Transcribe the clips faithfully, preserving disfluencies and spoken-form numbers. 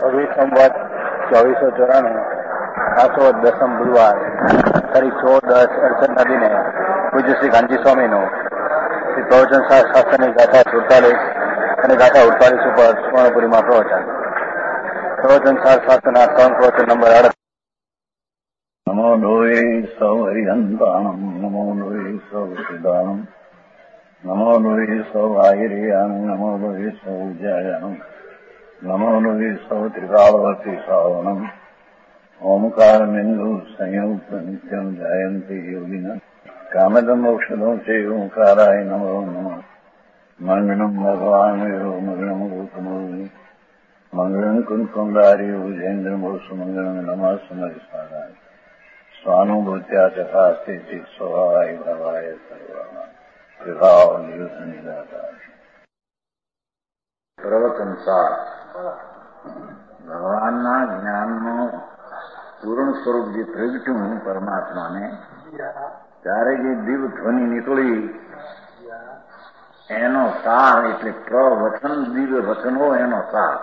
અઢી સંવત ચોવીસો ચોરાણું આસો દસમ ગુરુવાર તારીખ સોળ દસ અડસઠના દિને પૂજ્ય શ્રી ગાંધી સ્વામીનું શ્રી પ્રવચન શાસ્ત્રની ગાથા સુડતાલીસ અને ગાથા અડતાલીસ ઉપર સ્વર્ણપુરીમાં પ્રવચન પ્રવચન શાસ્ત્રના ત્રણ પ્રવચન નંબર આડત્રીસ. નમો લોહી સૌ હરિહંતાણમ નમો લોહી સૌ સિદ્ધાણમ નમો લોહી સૌ આહિર્યાન નમો લોહી સૌ જયાન નમો લોહી સૌ ત્રિકાળવતી શ્રાવણમ ઓમકાર બિંદુ સંયુક્ત નિત્યમ જયંતી યોગિના કામદમ ઔષધો છે ઓંકારાય નમો નમઃ મંગળમ ભગવાન વિરો મંગળમ ગૌતમોની મંગળમ કુંકુંડારી ઉજેન્દ્રમો સુમંગળમ નમઃ સમરિસ્મરાય સ્વાનુભૂત્યા તથા સ્થિતિ સ્વભાવાય ભવાય સર્વમાં વિભાવ નિયુત નિરાકાર. પ્રવચન સાર ભગવાનના જ્ઞાનનું પૂર્ણ સ્વરૂપ જે પ્રગટ્યું પરમાત્માને ત્યારે જે દિવ્ય ધ્વનિ નીકળી એનો સાર એટલે પ્રવચન દિવ્ય વચનો એનો સાર.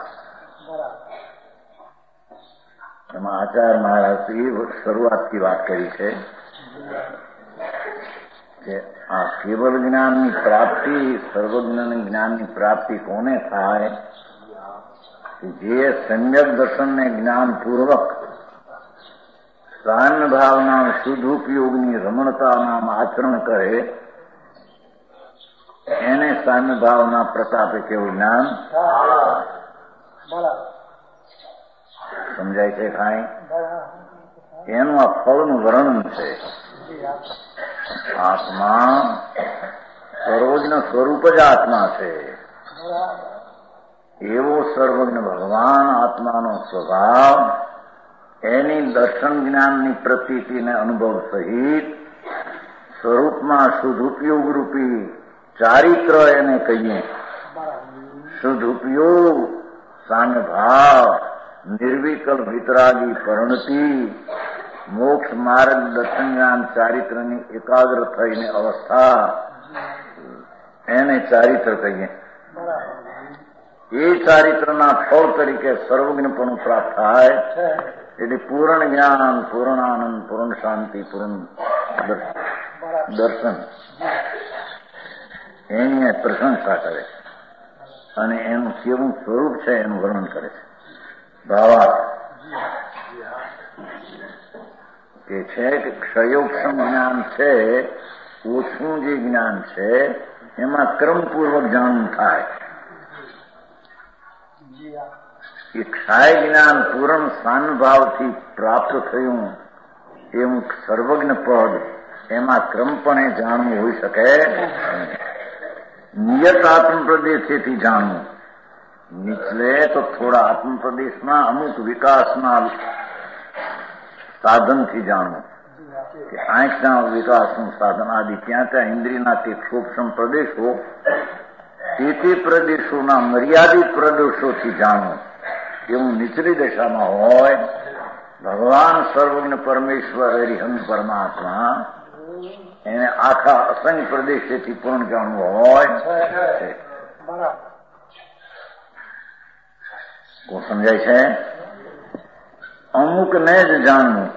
એમાં આચાર્ય મહારાજે શરૂઆતથી વાત કરી છે કે આ કેવલ જ્ઞાનની પ્રાપ્તિ સર્વજ્ઞ જ્ઞાનની પ્રાપ્તિ કોને થાય? જે સમ્યક દર્શનને જ્ઞાનપૂર્વક સામ્ય ભાવના શુદ્ધ ઉપયોગની રમણતાના આચરણ કરે એને સામ્ય ભાવના પ્રતાપે કેવું જ્ઞાન સમજાય છે. કાંઈ એનું આ ફળનું વર્ણન છે. આત્મા સર્વજ્ઞ સ્વરૂપ જ આત્મા છે. એવો સર્વજ્ઞ ભગવાન આત્માનો સ્વભાવ એની દર્શન જ્ઞાનની પ્રતીતિને અનુભવ સહિત સ્વરૂપમાં શુદ્ધ ઉપયોગ રૂપી ચારિત્ર એને કહીએ. શુદ્ધ ઉપયોગ સામ્ય ભાવ નિર્વિકલ્પ વિતરાગી પરિણતિ મોક્ષ માર્ગ દર્શન જ્ઞાન ચારિત્રની એકાગ્ર થઈને અવસ્થા એને ચારિત્ર કહીએ. એ ચારિત્રના ફળ તરીકે સર્વજ્ઞપણું પ્રાપ્ત થાય એટલે પૂર્ણ જ્ઞાન પૂર્ણ આનંદ પૂર્ણ શાંતિ પૂર્ણ દર્શન એની પ્રશંસા કરે અને એનું કેવું સ્વરૂપ છે એનું વર્ણન કરે છે. ભાવાર્થ કે છે કે ક્ષયોક્ષમ જ્ઞાન છે, ઓછું જે જ્ઞાન છે એમાં ક્રમપૂર્વક જાણવું થાય. એ ક્ષાય જ્ઞાન પૂર્ણ સાનુભાવથી પ્રાપ્ત થયું એવું સર્વજ્ઞ પદ એમાં ક્રમપણે જાણવું હોઈ શકે. નિયત આત્મપ્રદેશથી જાણવું નીચલે તો થોડા આત્મપ્રદેશના અમુક વિકાસના સાધનથી જાણવું કે આંખના વિકાસનું સાધન આદિ ત્યાં ત્યાં ઇન્દ્રિયના તે સૂક્ષ્મ પ્રદેશો તે તે પ્રદેશોના મર્યાદિત પ્રદેશોથી જાણવું એવું નીચલી દશામાં હોય. ભગવાન સર્વજ્ઞ પરમેશ્વર હરિહંસ પરમાત્મા એને આખા અસંખ્ય પ્રદેશેથી પૂર્ણ જાણવું હોય. કોણ સમજાય છે? અમુકને જ જાણવું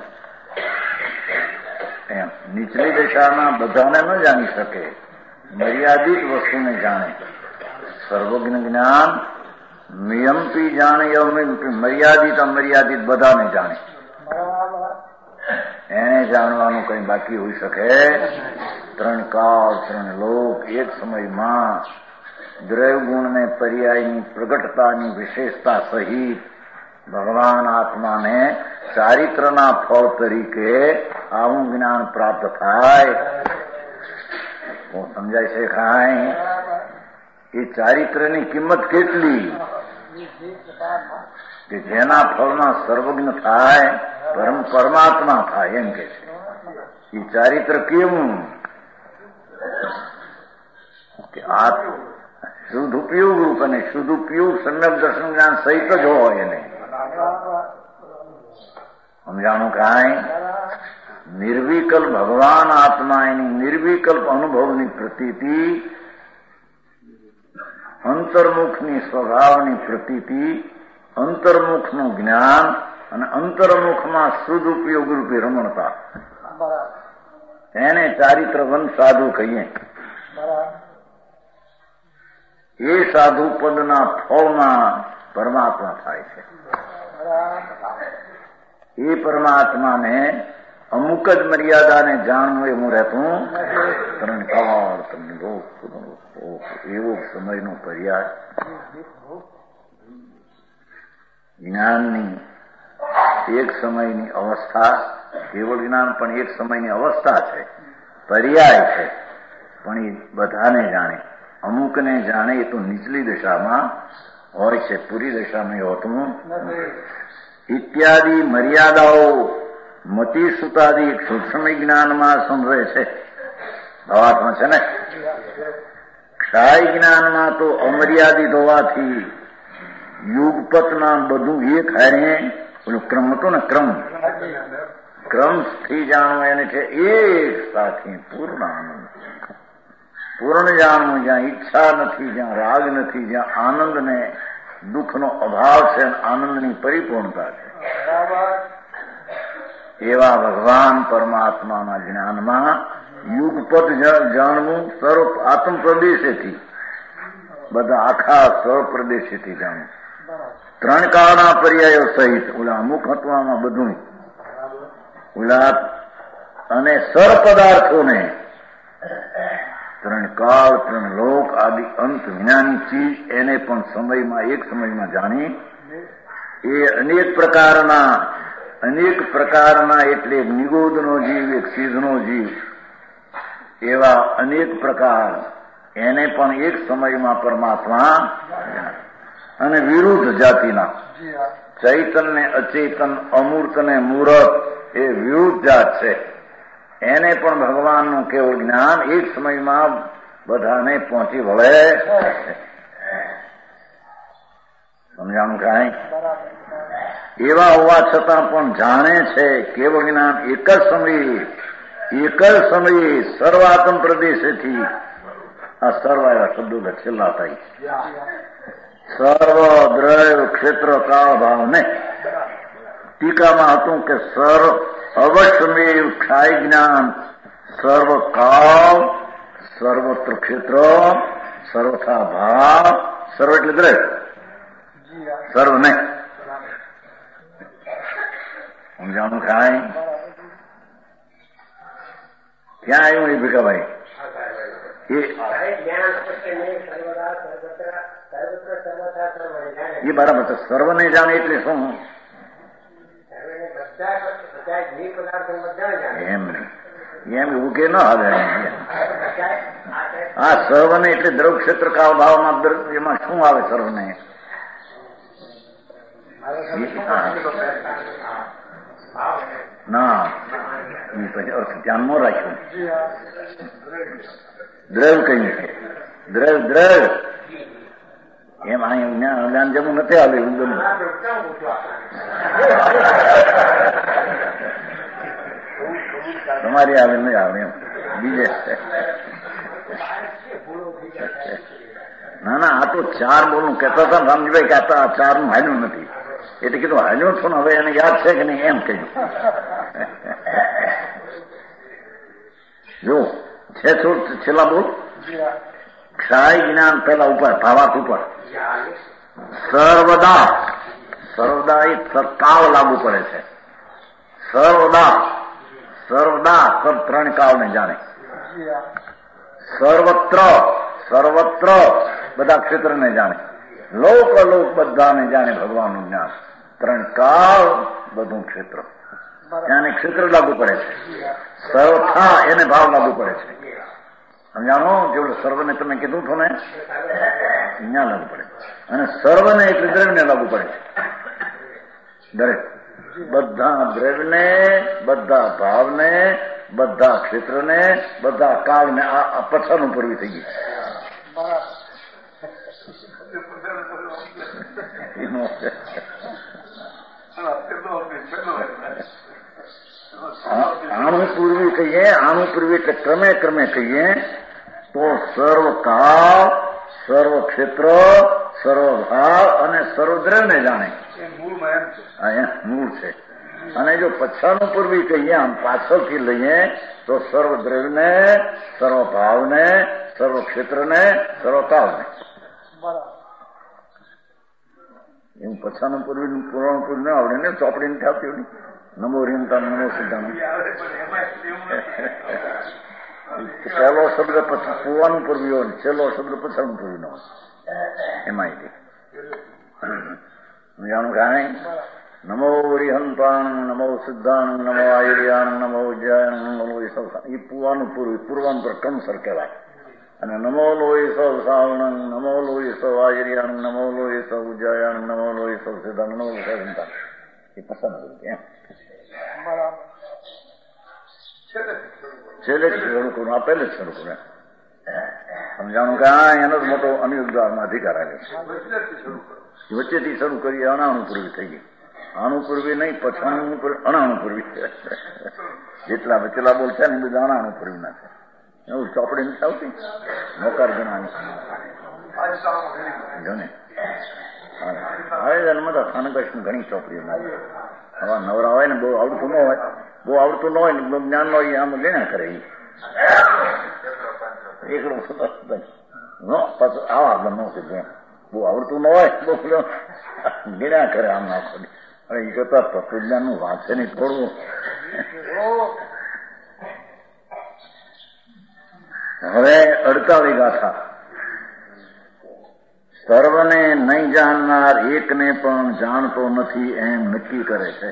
એમ. નીચલી દશાના બધાને ન જાણી શકે, મર્યાદિત વસ્તુને જાણે. સર્વજ્ઞ જ્ઞાન નિયમથી જાણે, મર્યાદિત અમર્યાદિત બધાને જાણે. એને જાણવાનું કઈ બાકી હોઈ શકે? ત્રણ કાળ ત્રણ લોક એક સમયમાં દ્રવ્ય ગુણને પર્યાયની પ્રગટતાની વિશેષતા સહિત ભગવાન આત્માને ચારિત્રના ફળ તરીકે આવું જ્ઞાન પ્રાપ્ત થાય. હું સમજાય છે કાંઈ? એ ચારિત્રની કિંમત કેટલી કે જેના ફળમાં સર્વજ્ઞ થાય પરમ પરમાત્મા થાય એમ કે છે. એ ચારિત્ર કેવું કે આ શુદ્ધ ઉપયોગ રૂપ અને શુદ્ધ ઉપયોગ સમ્યક દર્શન જ્ઞાન સહિત જ હોય. એને સમજાણું કાંઈ? નિર્વિકલ્પ ભગવાન આત્મા એની નિર્વિકલ્પ અનુભવની પ્રતીતિ અંતર્મુખની સ્વભાવની પ્રતીતિ અંતર્મુખનું જ્ઞાન અને અંતર્મુખમાં સદુપયોગ રૂપી રમણતા, એને ચારિત્રવન સાધુ કહીએ. એ સાધુ પદના ફળમાં પરમાત્મા થાય છે. એ પરમાત્માને અમુક જ મર્યાદાને જાણવું એવું રહેતું ત્રણ કાળ તમને લોક એવો સમયનો પર્યાય જ્ઞાનની એક સમયની અવસ્થા, કેવળ જ્ઞાન પણ એક સમયની અવસ્થા છે, પર્યાય છે. પણ એ બધાને જાણે, અમુકને જાણે એ તો નીચલી દશામાં હોય છે, પૂરી દશામાં એ હોતું ઇત્યાદિ મર્યાદાઓ મતિ સુતાદિ સૂક્ષ્મ જ્ઞાનમાં સમજે છે. ભાવાત્મા છે ને. ક્ષાય જ્ઞાનમાં તો અમર્યાદિત હોવાથી યુગપતના બધું એક હારે પેલું ક્રમ હતો ને, ક્રમ ક્રમથી જાણવું એને છે એક સાથે પૂર્ણ આનંદ. પૂર્ણ જાણવું જ્યાં ઈચ્છા નથી, જ્યાં રાગ નથી, જ્યાં આનંદ ને દુઃખનો અભાવ છે, આનંદની પરિપૂર્ણતા છે. એવા ભગવાન પરમાત્માના જ્ઞાનમાં યુગપત જાણવું, સર્વ આત્મ પ્રદેશેથી, બધા આખા સર્વ પ્રદેશેથી જાણવું, ત્રણ કાળના પર્યાયો સહિત. ઓલા અમુક હતવામાં બધું ઓલા અને સર્વ પદાર્થોને ત્રણ કાળ, ત્રણ લોક આદિ અંત વિનાની ચીજ એને પણ સમયમાં એક સમયમાં જાણી. એ અનેક પ્રકારના અનેક પ્રકારના એટલે નિગોદનો જીવ, એક સિદ્ધનો જીવ, એવા અનેક પ્રકાર એને પણ એક સમયમાં પરમાત્મા. અને વિરુદ્ધ જાતિના ચૈતન ને અચેતન, અમૂર્ત ને મૂર્ત, એ વિરુદ્ધ જાત છે. એને પણ ભગવાનનું કેવળ જ્ઞાન એક સમયમાં બધાને પહોંચી વળે. સમજાણું કાંઈ? એવા હોવા છતાં પણ જાણે છે કેવળ જ્ઞાન એક જ સમયે, એક જ સમયે સર્વાત્મ પ્રદેશેથી. આ સર્વ એવા શબ્દો છેલ્લા થાય. સર્વ દ્રવ ક્ષેત્ર કાળ ભાવને ટીકામાં હતું કે સર્વ અવશ્યમેવ ક્ષાય જ્ઞાન સર્વ કાળ સર્વત્ર ક્ષેત્ર સર્વથા ભાવ. સર્વ એટલે દ્રવ, સર્વ ને સમજાણું ખાય. ક્યાં આવ્યું એ ભીખાભાઈ? એ બરાબર છે. સર્વને જાણે એટલે શું? એમ નહીં, એમ એવું કે ન હાલે. આ સર્વને એટલે દ્રવ ક્ષેત્ર કાળ ભાવમાં એમાં શું આવે? સર્વને ના પછી અર્થ ધ્યાનમાં રાખ્યું. દ્રવ કઈ છે? દ્રવ દ્રવ એમ અહીંયા જ્ઞાન જમું નથી આવે. હું ગમે તમારી આવે નહીં આવે એમ બીજે. ના ના, આ તો ચાર બોલનું કહેતા હતા રામજીભાઈ કે આ ચાર નું હાલ્યું નથી. એટલે કીધું હાલ્યું છું ને, હવે એને યાદ છે કે નહીં એમ કહ્યું. જો છે છેલ્લા બોલ. ક્ષાય જ્ઞાન પેલા ઉપર, ભાવાર્થ ઉપર. સર્વદા, સર્વદા એ કાળ લાગુ પડે છે. સર્વદા, સર્વદા સર્વ ત્રણ કાળને જાણે. સર્વત્ર, સર્વત્ર બધા ક્ષેત્રને જાણે. લોક અલોક બધાને જાણે ભગવાનનું જ્ઞાન. ત્રણ કાળ બધું ક્ષેત્ર, એને ક્ષેત્ર લાગુ પડે છે. સર્વથા એને ભાવ લાગુ પડે છે. સમજાણો? જેવડું સર્વને તમે કીધું છો ને, અહીંયા લાગુ પડે. અને સર્વને એટલે દ્રવ્યને લાગુ પડે છે. દરેક બધા દ્રવ્યને, બધા ભાવને, બધા ક્ષેત્રને, બધા કાળને આ પછાનું પૂરવી થઈ ગઈ. આણું પૂર્વી કહીએ, આણું પૂર્વી એટલે ક્રમે ક્રમે કહીએ તો સર્વ કાળ, સર્વ ક્ષેત્ર, સર્વભાવ અને સર્વદ્રવ્યને જાણે અહીંયા મૂળ છે. અને જો પછાનું પૂર્વી કહીએ આમ પાછળથી લઈએ તો સર્વદ્રવ્યને, સર્વભાવને, સર્વક્ષેત્રને, સર્વકાળને. એવું પછાનું પૂર્વી પુરાણ પૂર્વ ના આવડે ને ચોપડી નથી આવતી હોય. નમો રીમતા નમો સિદ્ધાંત પહેલો શબ્દ પુવાનું પૂર્વી હોય, છેલ્લો શબ્દ પછાનું પૂર્વી ન હોય. એમાં જાણું કાંઈ નમો વરિહંતાણ, નમો સિદ્ધાણ, નમો આયુર્યાણ, નમો ઉજ્જયન, નમો એ પુવાનું પૂર્વી પૂર્વાંતર ક્રમસર કહેવાય. અને નમો લોહી સૌ સાવણ, નમો લોહી સૌ આયુર્યાણ, નમો લોહી સૌ ઉજ્જયન, નમો લોહી સૌ સિદ્ધાણ, નમો વરિહંતાણ એ પસંદ કરું એમ છેલ્લે જ શરૂ કરું, આ પહેલે જ શરૂ કરું. સમજાણું કે આ એનો જ મોટો અનિર્ધારમાં અધિકાર આવે છે. વચ્ચેથી શરૂ કરી અનાણું પૂર્વી થઈ ગઈ. આણું પૂર્વી નહીં, પછાણું અણાણું પૂર્વી. જેટલા વચેલા બોલ છે ને એ બધા અણાણું પૂર્વી ના છે. એવું ચોપડી નથી આવતી નોકાર ગણાવી ને હવે જન્મતા સ્થાનકૃષ્ણ ઘણી ચોપડીઓ હવે નવરા હોય ને બહુ આવડતું ન હોય, બહુ આવડતું ન હોય ને જ્ઞાન ન હોય આમ ગણ્યા કરે. એકડું આવા આગળ ન છે, બહુ આવડતું ન હોય બહુ ગણ્યા કરે આમ નાખો. હવે એ કરતા તત્વજ્ઞાન નું વાંચે નહીં થોડું. હવે અડતાળી ગાથા. સર્વને નહીં જાણનાર એકને પણ જાણતો નથી એમ નક્કી કરે છે.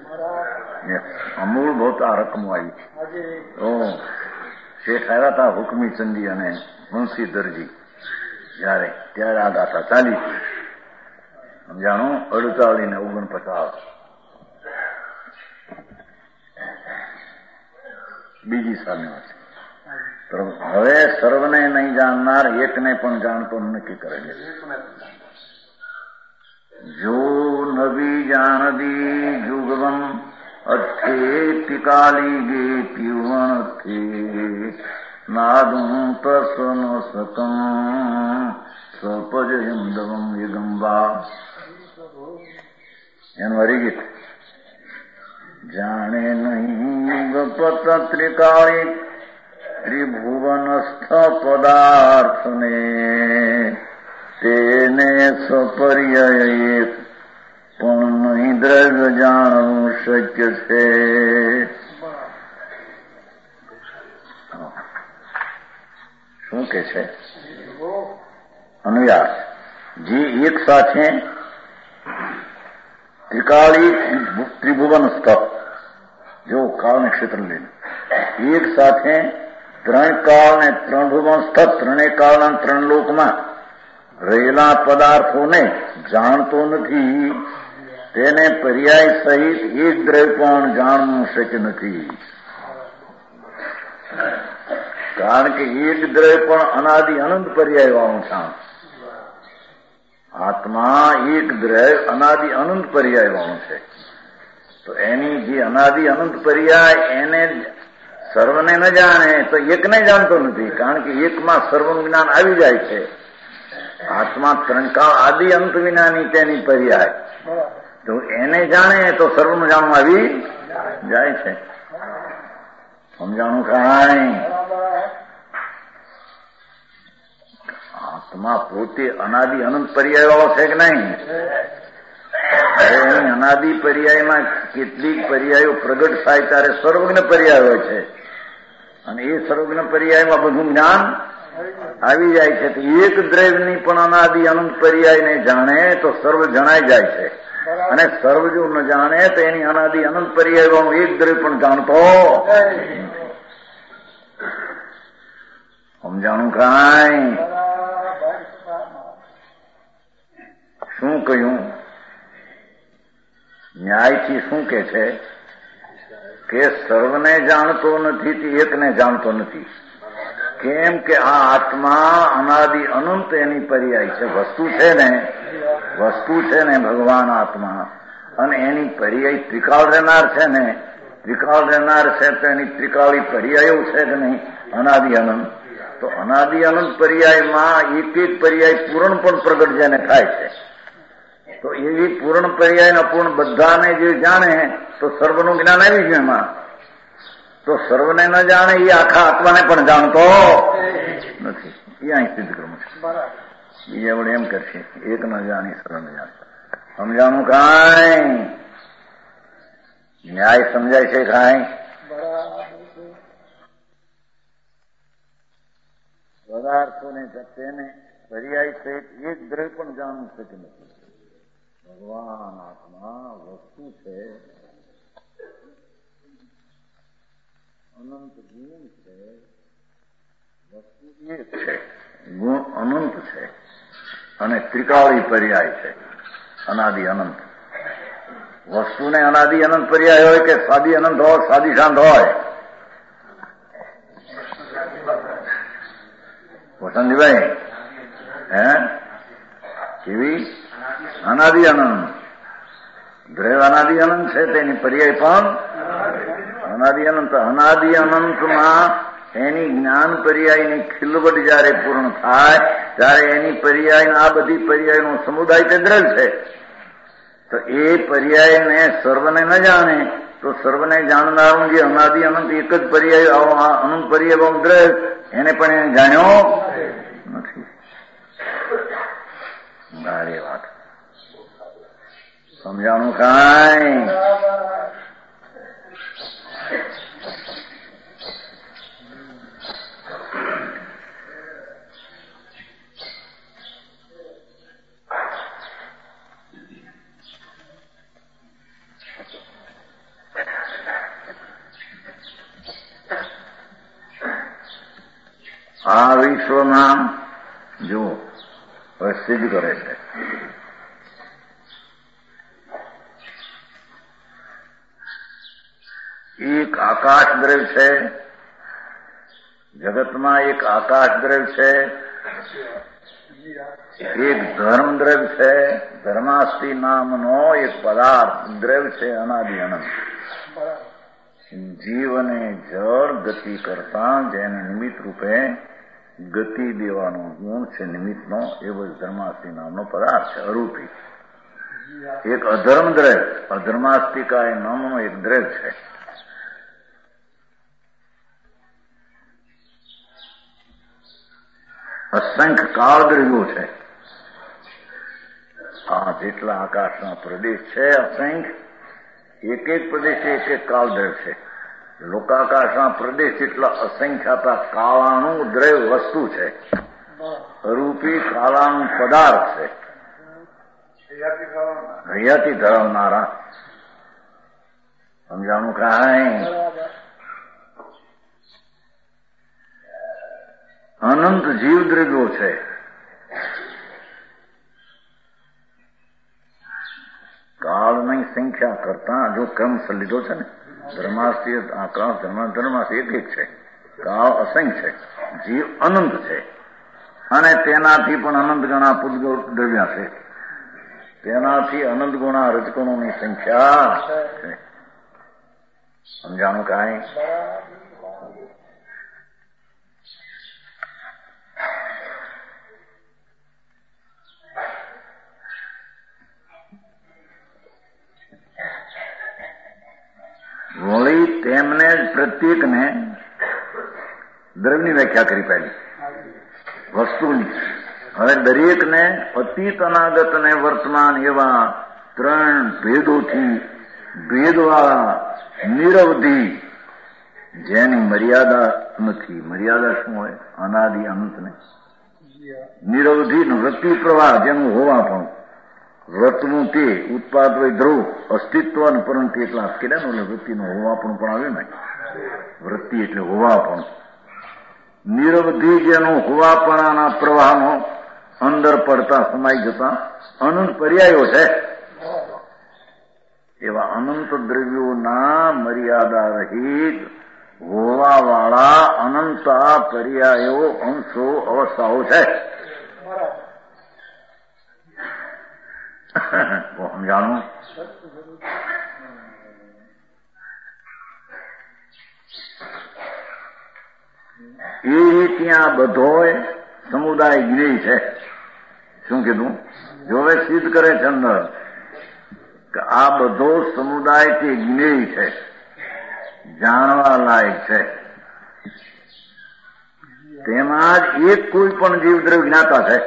અમૂળભૂત આ રકમ આવી ઓ શેઠ આવ્યા હતા હુકમી ચંદી અને મુંશી દરજી જયારે ત્યારે આ ગાથા ચાલી હતી. સમજાણું અડતાળી ને ઓગણપચાસ. બીજી સામે છે. હવે સર્વને નહીં જાણનાર એકને પણ જાણતો નક્કી કરે છે. જો નવી જાણદી જુગવમ અથે તિકાલી ગે પીવણથી નાદું તસન સકમ સપજ યમદવમ યગંબા. એનું હરિગીત. જાણે નહીં ગપત ત્રિકાળી ત્રિભુવનસ્થ પદાર્થને તેને સપર્ય પણ નહીં દ્રવ્ય જાણવું શક્ય છે. શું કે છે અનુયાસ? જે એક સાથે ત્રિકાળી ત્રિભુવનસ્થ જો કાળ ને ક્ષેત્ર લઈને એક સાથે ત્રણ કાળ ને ત્રણ ભુવન સ્થિત ત્રણેય કાળના ત્રણ લોકમાં રહેલા પદાર્થોને જાણતો નથી, તેને પર્યાય સહિત એક દ્રવ્ય પણ જાણવું શક્ય નથી. કારણ કે એક દ્રવ્ય પણ અનાદિ અનંત પર્યાય વાળું છે. આત્મા એક દ્રવ્ય અનાદિ અનંત પર્યાય વાળું છે. તો એની જે અનાદિ અનંત પર્યાય એને સર્વને ન જાણે તો એકને જાણતો નથી. કારણ કે એકમાં સર્વનું જ્ઞાન આવી જાય છે. આત્મા ત્રણ કાળ આદિ અંત વિનાની તેની પર્યાય તો એને જાણે તો સર્વનું જાણવું આવી જાય છે. સમજાણું કાંઈ? આત્મા પોતે અનાદિ અનંત પર્યાય વાળો છે કે નહીં? એની અનાદિ પર્યાયમાં કેટલીક પર્યાયો પ્રગટ થાય ત્યારે સર્વજ્ઞ પર્યાય હોય છે અને એ સર્વજ્ઞ પર્યાયમાં બધું જ્ઞાન આવી જાય છે. તો એક દ્રવ્યની પણ અનાદિ અનંત પર્યાયને જાણે તો સર્વ જણાઈ જાય છે. અને સર્વ જો ન જાણે તો એની અનાદિ અનંત પર્યાયનું એક દ્રવ્ય પણ જાણતો. સમજાણું કાંઈ? શું કહ્યું? ન્યાયથી શું કે છે કે સર્વને જાણતો નથી તે એકને જાણતો નથી. કેમ કે આ આત્મા અનાદિ અનંત એની પર્યાય છે. વસ્તુ છે ને વસ્તુ છે ને ભગવાન આત્મા અને એની પર્યાય ત્રિકાળ રહેનાર છે ને ત્રિકાળ રહેનાર છે તો એની ત્રિકાળી પર્યાયો છે કે નહીં? અનાદિ અનંત. તો અનાદિ અનંત પર્યાયમાં એક એક પર્યાય પૂર્ણ પણ પ્રગટ જેને થાય છે. તો એવી પૂર્ણ પર્યાય અપૂર્ણ બધાને જે જાણે તો સર્વનું જ્ઞાન આવી ગયું એમાં. તો સર્વને ન જાણે એ આખા આત્માને પણ જાણતો નથી. એ અહીં સિદ્ધ કરવું છે. બીજા વડે એમ કરશે એક ન જાણી સર્વને જાણે. સમજાણું કાંઈ ન્યાય સમજાય છે કાંઈ? પદાર્થોને તેને પર્યાય સહિત એક દ્રવ્ય પણ જાણવું શક્ય નથી. ભગવાન આત્મા વસ્તુ છે, અનંત ગુણ છે, વસ્તુ એક છે, ગુણ અનંત છે અને ત્રિકાળી પર્યાય છે. અનાદિ અનંત વસ્તુને અનાદિ અનંત પર્યાય હોય કે સાદી અનંત હોય, સાદી શાંત હોય. વસંતભાઈ હે કેવી અનાદિ અનંત દ્રવ્ય અનાદિ અનંત છે, તેની પર્યાય પણ અનાદિ અનંત. અનાદિ અનંતમાં એની જ્ઞાન પર્યાયની ખીલવટ જયારે પૂર્ણ થાય ત્યારે એની પર્યાય આ બધી પર્યાયનો સમુદાય તે દ્રવ્ય છે. તો એ પર્યાયને સર્વને ન જાણે તો સર્વને જાણનારું જે અનાદિ અનંત એક જ પર્યાય અનંત પર્યાય દ્રવ્ય એને પણ એને જાણ્યો નથી. મારી વાત સમજાણું કાંઈ? આ વિશ્વમાં જુઓ હવે સિદ્ધ કરે છે. એક આકાશ દ્રવ્ય છે, જગતમાં એક આકાશ દ્રવ્ય છે, એક ધર્મ દ્રવ્ય છે, ધર્માસ્તિ નામનો એક પદાર્થ દ્રવ્ય છે અનાદિ અનંત. જીવ અને જળ ગતિ કરતા જેને નિમિત્ત રૂપે ગતિ દેવાનો ગુણ છે નિમિત્તનો, એવો ધર્માસ્તિ નામનો પદાર્થ છે અરૂપી. એક અધર્મ દ્રવ્ય અધર્માસ્તિકા એ નામનો એક દ્રવ્ય છે. અસંખ્ય કાળ દ્રવ્યો છે. આ જેટલા આકાશના પ્રદેશ છે અસંખ્ય, એક એક પ્રદેશ એક એક કાળ દ્રવ્ય છે. લોકાકાશના પ્રદેશ એટલા અસંખ્યાતા કાળાનું દ્રવ્ય વસ્તુ છે, અરૂપી કાળાનું પદાર્થ છે. હયાતી ધરાવનારા સમજાણું કાંઈ? અનંત જીવ દ્રવ્યો છે. કાળની સંખ્યા કરતા જો ક્રમ લીધો છે ને, ધર્માસ્તી આકાશ ધર્મ ધર્માસ્તી એક એક છે, કાળ અસંખ્ય છે, જીવ અનંત છે અને તેનાથી પણ અનંત ગણા પૂતગળ દ્રવ્યા છે. તેનાથી અનંત ગુણા રજકણોની સંખ્યા છે. સમજાણું કાંઈ? વળી તેમને પ્રત્યેકને દ્રવ્યની વ્યાખ્યા કરી પહેલી વસ્તુની. હવે દરેકને અતીત અનાગત અને વર્તમાન એવા ત્રણ ભેદોથી ભેદવાળા નિરવધિ જેની મર્યાદા નથી. મર્યાદા શું હોય? અનાદિ અનંતને નિરવધિ વૃત્તિ પ્રવાહ જેનું હોવા પણ વ્રતનું તે ઉત્પાદ હોય ધ્રુવ અસ્તિત્વ અને પરંતુ એટલા કેડાનું એટલે વૃત્તિનો હોવા પણ પણ આવ્યું ને. વૃત્તિ એટલે હોવા પણ નિરવધિ જેનું હોવાપણાના પ્રવાહનો અંદર પડતા સમાઈ જતા અનંત પર્યાયો છે. એવા અનંત દ્રવ્યોના મર્યાદા રહિત હોવાવાળા અનંત પર્યાયો અંશો અવસ્થાઓ છે. સમજાણું? એ ત્યાં બધોય સમુદાય જ્ઞેય છે. શું કીધું? જોવે સિદ્ધ કરે છે અંદર કે આ બધો સમુદાય તે જ્ઞેય છે, જાણવા લાયક છે. તેમાં જ એક કોઈ પણ જીવદ્રવ્ય જ્ઞાતા છે.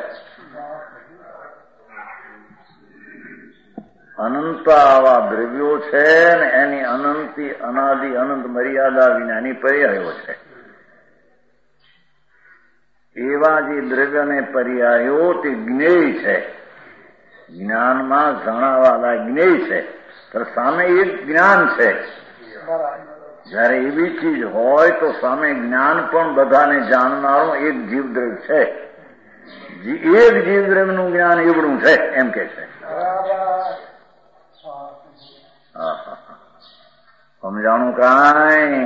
અનંત આવા દ્રવ્યો છે ને એની અનંતી અનાદિ અનંત મર્યાદા વિનાની પર્યાયો છે. એવા જે દ્રવ્યને પર્યાયો તે જ્ઞેય છે, જ્ઞાનમાં જણાવાલા જ્ઞેય છે. તો સામે એક જ્ઞાન છે. જયારે એવી ચીજ હોય તો સામે જ્ઞાન પણ બધાને જાણનારું એક જીવદ્રવ્ય છે. એક જીવદ્રવ્યનું જ્ઞાન એવડું છે એમ કે છે. સમજાણું કાંઈ?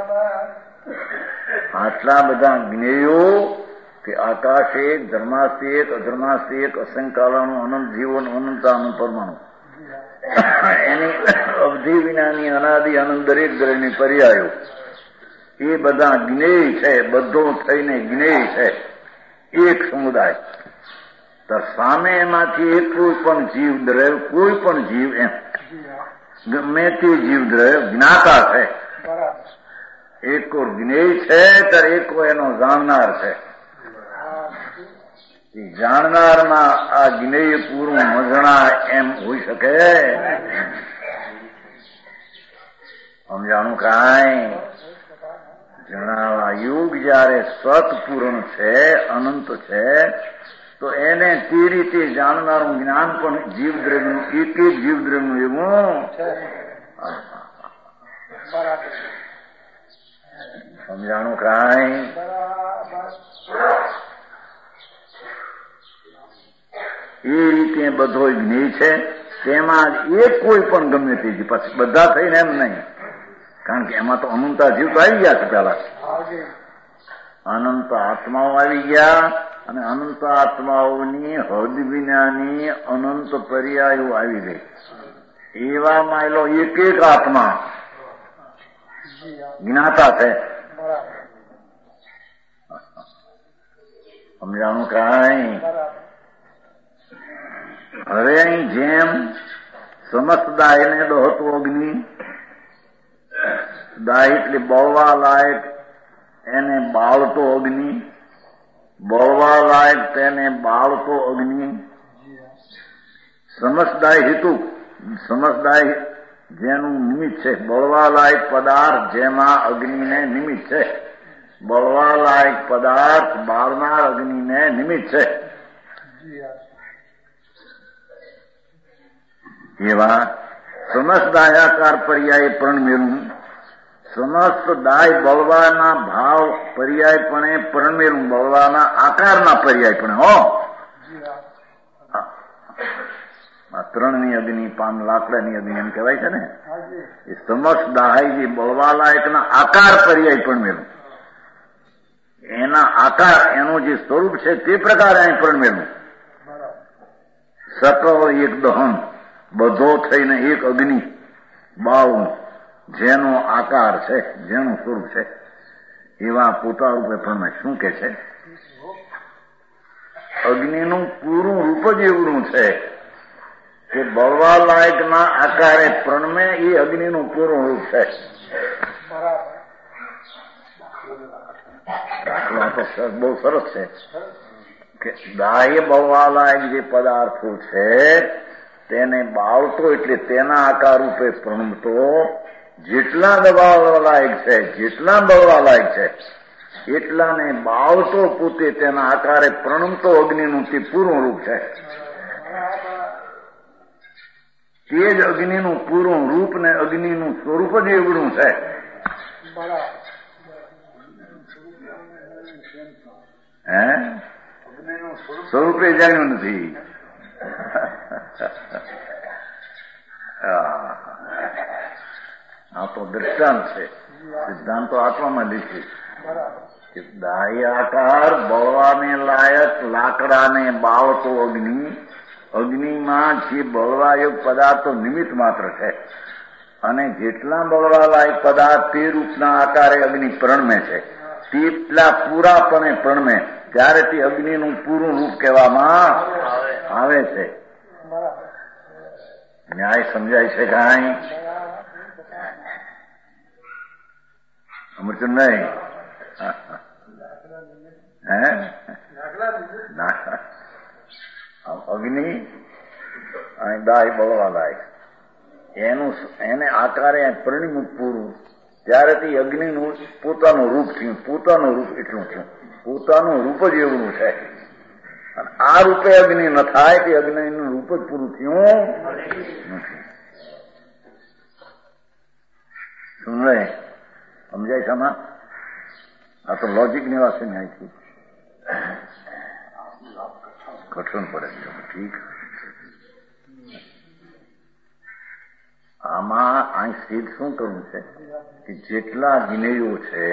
આટલા બધા જ્ઞેયો કે આકાશ એક, ધર્માસ્તી એક, અધર્માસ્તી એક, અસંખ્યાલાનું અનંત જીવન, અનંતાનું પરમાણુ, એની અવધિ વિનાની અનાદિ અનંત દરેક દ્રવ્યની પર્યાયો એ બધા જ્ઞેય છે. બધો થઈને જ્ઞેય છે, એક સમુદાય. તો સામે એમાંથી એક કોઈ પણ જીવ દ્રવ્ય, કોઈ પણ જીવ એમ ગમે તે જીવ દ્રવ્ય જ્ઞાતા છે. એકો જ્ઞેય છે ત્યારે એકો એનો જાણનાર છે. જાણનારના આ જ્ઞેય પૂરું મજણા એમ હોઈ શકે? સમજાણું કાંઈ? જણાવા યુગ જયારે સતપૂર્ણ છે, અનંત છે, તો એને તે રીતે જાણનારું જ્ઞાન પણ જીવદ્રવ્યનું, એક એક જીવદ્રવ્યનું એવું સમજાણું કાંઈ? એ રીતે બધો જ્ઞેય છે. તેમાં એક કોઈ પણ ગમે તે જીવ, પછી બધા થઈને એમ નહીં, કારણ કે એમાં તો અનંતા જીવ તો આવી ગયા છે. પેલા અનંત આત્માઓ આવી ગયા અને અનંત આત્માઓની હદ વિનાની અનંત પર્યાયો આવી ગઈ. એવા માયલો એક એક આત્મા જ્ઞાતા છે. સમજાણું કાંઈ? હવે અહીં જેમ સમસ્ત દાયને દોહતો અગ્નિ, દાય એટલે બળવા લાયક, એને બાળતો અગ્નિ, બળવા લાયક તેને બાળતો અગ્નિ. સમસ્તદાય હેતુ, સમસ્તદાય જેનું નિમિત્ત છે, બળવા લાયક પદાર્થ જેમાં અગ્નિને નિમિત્ત છે, બળવા લાયક પદાર્થ બાળનાર અગ્નિને નિમિત્ત છે. એવા સમસ્ત દાયાકાર પર્યાય પણ મેળવું, સમસ્ત દાય બળવાના ભાવ પર્યાયપણે પરણમેલું, બળવાના આકારના પર્યાયપણે. હો, આ ત્રણની અગ્નિ, પાન લાકડાની અગ્નિ એમ કહેવાય છે ને. એ સમસ્ત દાય જે બળવાલા એકના આકાર પર્યાય પણ મેલું, એના આકાર, એનું જે સ્વરૂપ છે તે પ્રકારે અહીં પણ મેલું. સકળ એક દહન, બધો થઈને એક અગ્નિ બાળું, જેનો આકાર છે, જેનું સ્વરૂપ છે, એવા પોતા રૂપે પણ શું કે છે? અગ્નિનું પૂરું રૂપ જ એવડું છે કે બળવા લાયકના આકારે પ્રણમે એ અગ્નિનું પૂરું રૂપ છે. દાખલા તો બહુ સરસ છે કે દાહ્ય બળવા લાયક જે પદાર્થો છે તેને બાળતો એટલે તેના આકાર રૂપે પ્રણમતો, જેટલા દબાવવા લાયક છે, જેટલા બળવા લાયક છે એટલાને બાળતો પોતે તેના આકારે પ્રણમતો અગ્નિનું તે પૂરું રૂપ છે. તે જ અગ્નિનું પૂરું રૂપ ને અગ્નિનું સ્વરૂપ જ એવડું છે. હે સ્વરૂપે જાણ્યું નથી. આ તો દ્રષ્ટાંત છે, સિદ્ધાંતો આત્મામાં લીધી. દાહ્ય આકાર બળવાને લાયક લાકડાને બાળતો અગ્નિ, અગ્નિમાં જે બળવાયુક્ત પદાર્થો નિમિત્ત માત્ર છે અને જેટલા બળવા લાયક પદાર્થ તે રૂપના આકારે અગ્નિ પ્રણમે છે તેટલા પૂરાપણે પ્રણમે ત્યારે તે અગ્નિનું પૂરું રૂપ કહેવામાં આવે છે. ન્યાય સમજાય છે કાંઈ? સમજતું નહીં? હે અગ્નિ અને દાય બળવા લાય એનું એને આકારે પરિણ્યું પૂરું ત્યારે તે અગ્નિનું પોતાનું રૂપ થયું. પોતાનું રૂપ એટલું થયું. પોતાનું રૂપ જ એવું છે. અને આ રૂપે અગ્નિ ન થાય તે અગ્નિનું રૂપ જ પૂરું થયું નથી. સુનલે સમજાય છે? આ તો લોજિક ની વાત છે ને. અહીંથી કઠણ પડે છે. ઠીક. આમાં અહીં સિદ્ધ શું કરવું છે કે જેટલા જ્ઞેયો છે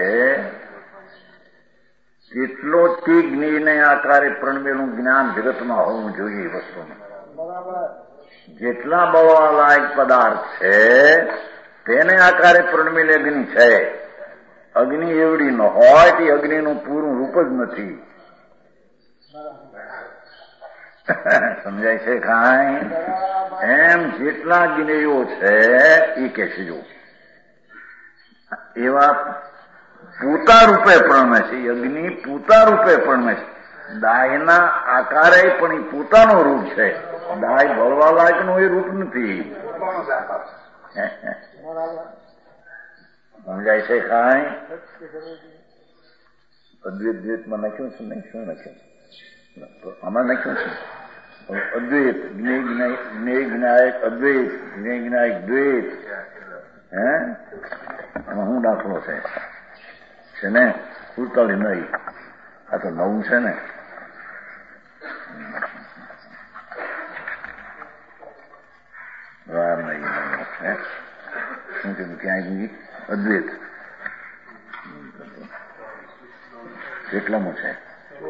તેટલો તે જ્ઞેયને આકારે પ્રણમેલું જ્ઞાન જગતમાં હોવું જોઈએ. વસ્તુનું જેટલા બળવા લાયક પદાર્થ છે તેને આકારે પ્રણમેલી અગ્નિ છે. અગ્નિ એવડી ન હોય તે અગ્નિનું પૂરું રૂપ જ નથી. સમજાય છે કાંઈ? એમ જેટલા જ્ઞેયો છે એ કે છે જો એવા પૂતા રૂપે પ્રણમે છે. અગ્નિ પૂતા રૂપે પ્રણમે છે. દાયના આકારે પણ એ પોતાનું રૂપ છે. દાય બળવા લાયકનું એ રૂપ નથી. સમજાય છે કાંઈ? અદ્વૈત દ્વૈતમાં નાખ્યું છે નહીં? શું નાખ્યું? આમાં નાખ્યું છે અદ્વૈત જ્ઞેય જ્ઞાયક અદ્વૈત જ્ઞેય જ્ઞાયક દ્વૈત. હે આમાં શું દાખલો છે? છે ને ઉતાળી નહીં. આ તો નવું છે ને. વાર નહીં. શું કીધું? ક્યાંય અદ્વૈત કેટલામું છે?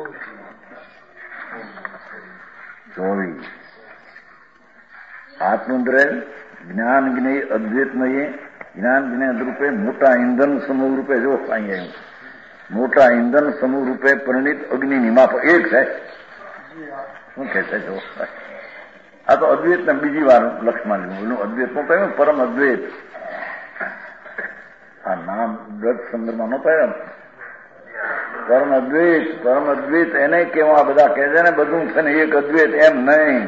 ચોવીસ. આત્મદ્ર જ્ઞાન જ્ઞેય અદ્વૈતમયે જ્ઞાન જ્ઞાન રૂપે મોટા ઇંધન સમૂહ રૂપે જો અહીંયા મોટા ઇંધન સમૂહ રૂપે પરિણિત અગ્નિની માપ એક છે. શું કે છે? જો આ તો અદ્વૈત ને બીજી વાર લક્ષ્મણ લીધું. અદ્વૈત નું કહ્યું પરમ અદ્વૈત. આ નામ દસ સંદર્ભમાં નો કહ્યું પરમ અદ્વૈત. પરમ અદ્વૈત એને કેવા બધા કહે છે ને બધું છે ને એક અદ્વૈત એમ નહીં.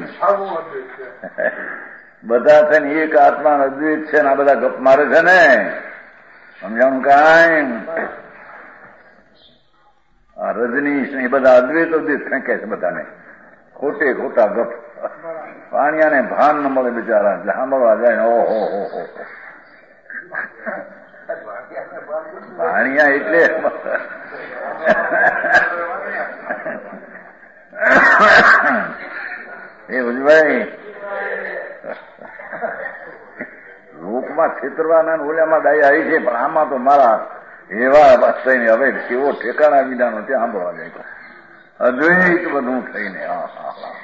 બધા છે ને એક આત્મા અદ્વૈત છે ને આ બધા ગપ મારે છે ને. સમજાવું કાંઈ? આ રજનીશ ને એ બધા અદ્વૈત અદ્વૈત ફેંકે છે બધાને. ખોટે ખોટા ગપ. પાણિયાને ભાન ન મળે બિચારા. સાંભળવા જાય ને ઓહો હો હો. પાણિયા એટલે એ ભુજભાઈ લોકમાં છેતરવાના ઓલામાં ડાયા આવી છે પણ આમાં તો મારા એવા બસ થઈને હવે કેવો ઠેકાણા વિનાનો ત્યાં સાંભળવા જાય. અદ્વૈત બધું થઈને હા હા હા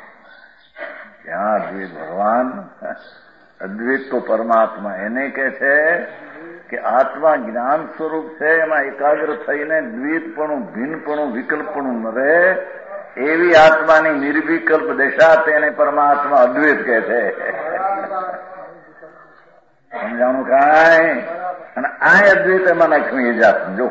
ક્યાં અદ્વૈત ભગવાન? અદ્વૈત તો પરમાત્મા એને કે છે કે આત્મા જ્ઞાન સ્વરૂપ છે. એમાં એકાગ્ર થઈને દ્વૈતપણું ભિન્નપણું વિકલ્પપણું ન રહે એવી આત્માની નિર્વિકલ્પ દશા તેને પરમાત્મા અદ્વૈત કહે છે. સમજાણું કાંઈ? અને આ અદ્વૈત એમાં નાખ્યું એ જાત જો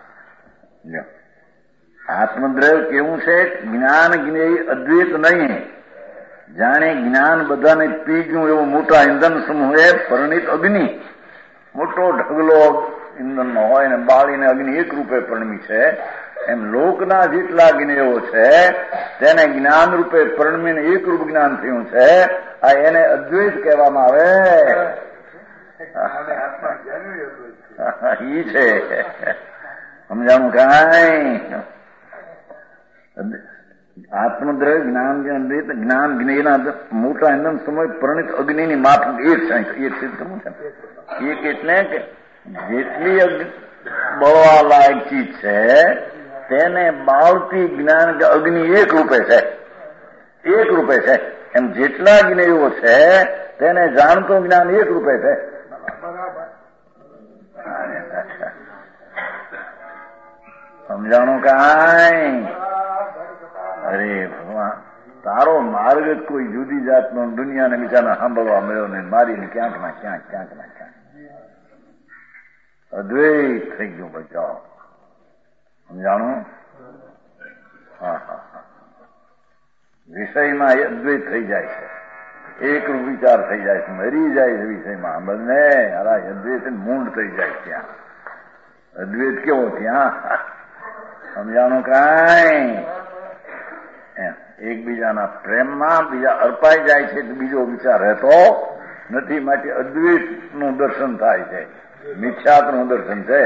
આત્મદ્રવ્ય કેવું છે? જ્ઞાન જ્ઞેય અદ્વૈત નહીં. જાણે જ્ઞાન બધાને પી ગયું એવું મોટા ઇંધન સમૂહે પરિણિત અગ્નિ મોટો ઢગલો ઇંધન નો હોય ને બાળીને અગ્નિ એક રૂપે પરણમી છે. એમ લોકના જેટલા જ્ઞેયો છે તેને જ્ઞાન રૂપે પરણમીને એક રૂપ જ્ઞાન થયું છે. આ એને અદ્વૈત કહેવામાં આવે. ઈ છે સમજાણું કાંઈ? આત્મદ્રવ્ય જ્ઞાન જ્ઞાન જ્ઞેયના મોટા ઇંધન સમય પરિણિત અગ્નિની માપ એક છે. એક સિદ્ધ કરવું છે. એક એટલે કે જેટલી બળવા લાયક ચીજ છે તેને બાળતી જ્ઞાન અગ્નિ એક રૂપે છે. એક રૂપે છે. એમ જેટલા જ્ઞેયો છે તેને જાણતો જ્ઞાન એક રૂપે છે. સમજાણું કાંઈ? અરે ભગવાન, તારો માર્ગ જ કોઈ જુદી જાતનો દુનિયાને બીજાને સાંભળવા મળ્યો ને મારીને ક્યાંક ના ક્યાંક ક્યાંક ના ક્યાંક અદ્વૈત થઈ ગયું બચાવ. સમજાણું? હા હા હા. વિષયમાં અદ્વૈત થઈ જાય છે, એકરૂપ વિચાર થઈ જાય છે, મરી જાય છે વિષયમાં. સાંભળને, અરા અદ્વૈત મૂંડ થઈ જાય ત્યાં. અદ્વૈત કેવો ત્યાં? સમજાણું કાંઈ? એકબીજાના પ્રેમમાં બીજા અર્પાઈ જાય છે, બીજો વિચાર રહેતો નથી. માટે અદ્વૈત નું દર્શન થાય છે, મિથ્યાત નું દર્શન છે.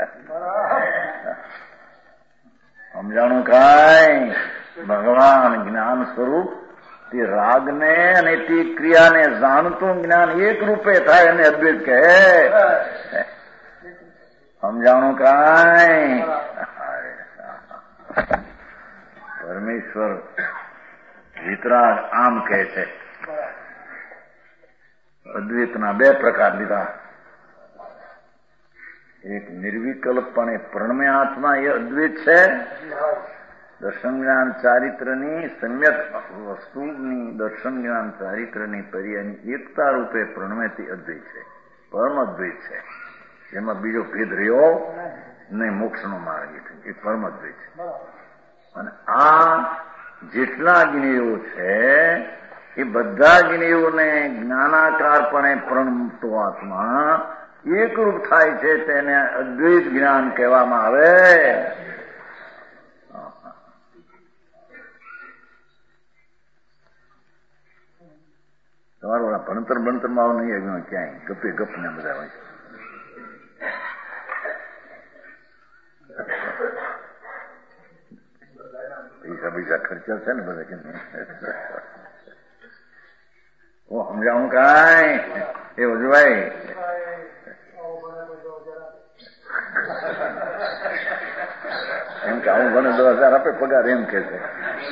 સમજાણું કાંઈ? ભગવાન જ્ઞાન સ્વરૂપ તે રાગને અને તે ક્રિયાને જાણતું જ્ઞાન એક રૂપે થાય અને અદ્વૈત કહે. સમજાણું કાંઈ? પરમેશ્વર વિતરાગ આમ કહે છે, અદ્વૈતના બે પ્રકાર લીધા. એક નિર્વિકલ્પપણે પ્રણમે આત્મા એ અદ્વૈત છે. દર્શન જ્ઞાન ચારિત્રની સમ્યક વસ્તુની દર્શન જ્ઞાન ચારિત્રની પર્યાયની એકતા રૂપે પ્રણમેથી અદ્વૈત છે, પરમ અદ્વૈત છે. એમાં બીજો ભેદ રહ્યો નહીં, મોક્ષનો માર્ગ એ પરમ અદ્વૈત છે. અને આ જેટલા જ્ઞેયો છે એ બધા જ્ઞેયોને જ્ઞાનાકારપણે પ્રણમતો આત્મા એકરૂપ થાય છે, તેને અદ્વૈત જ્ઞાન કહેવામાં આવે. તમારું ભણતર ભણતરમાં આવું નહીં આવ્યું ક્યાંય, ગપે ગપ ને બધા હોય. પૈસા પૈસા ખર્ચા છે ને બધા કે હું સમજાવું કાંઈ? એ ઉજવાય એમ કે આવું ભણે દસ હજાર આપે પગાર એમ કે છે.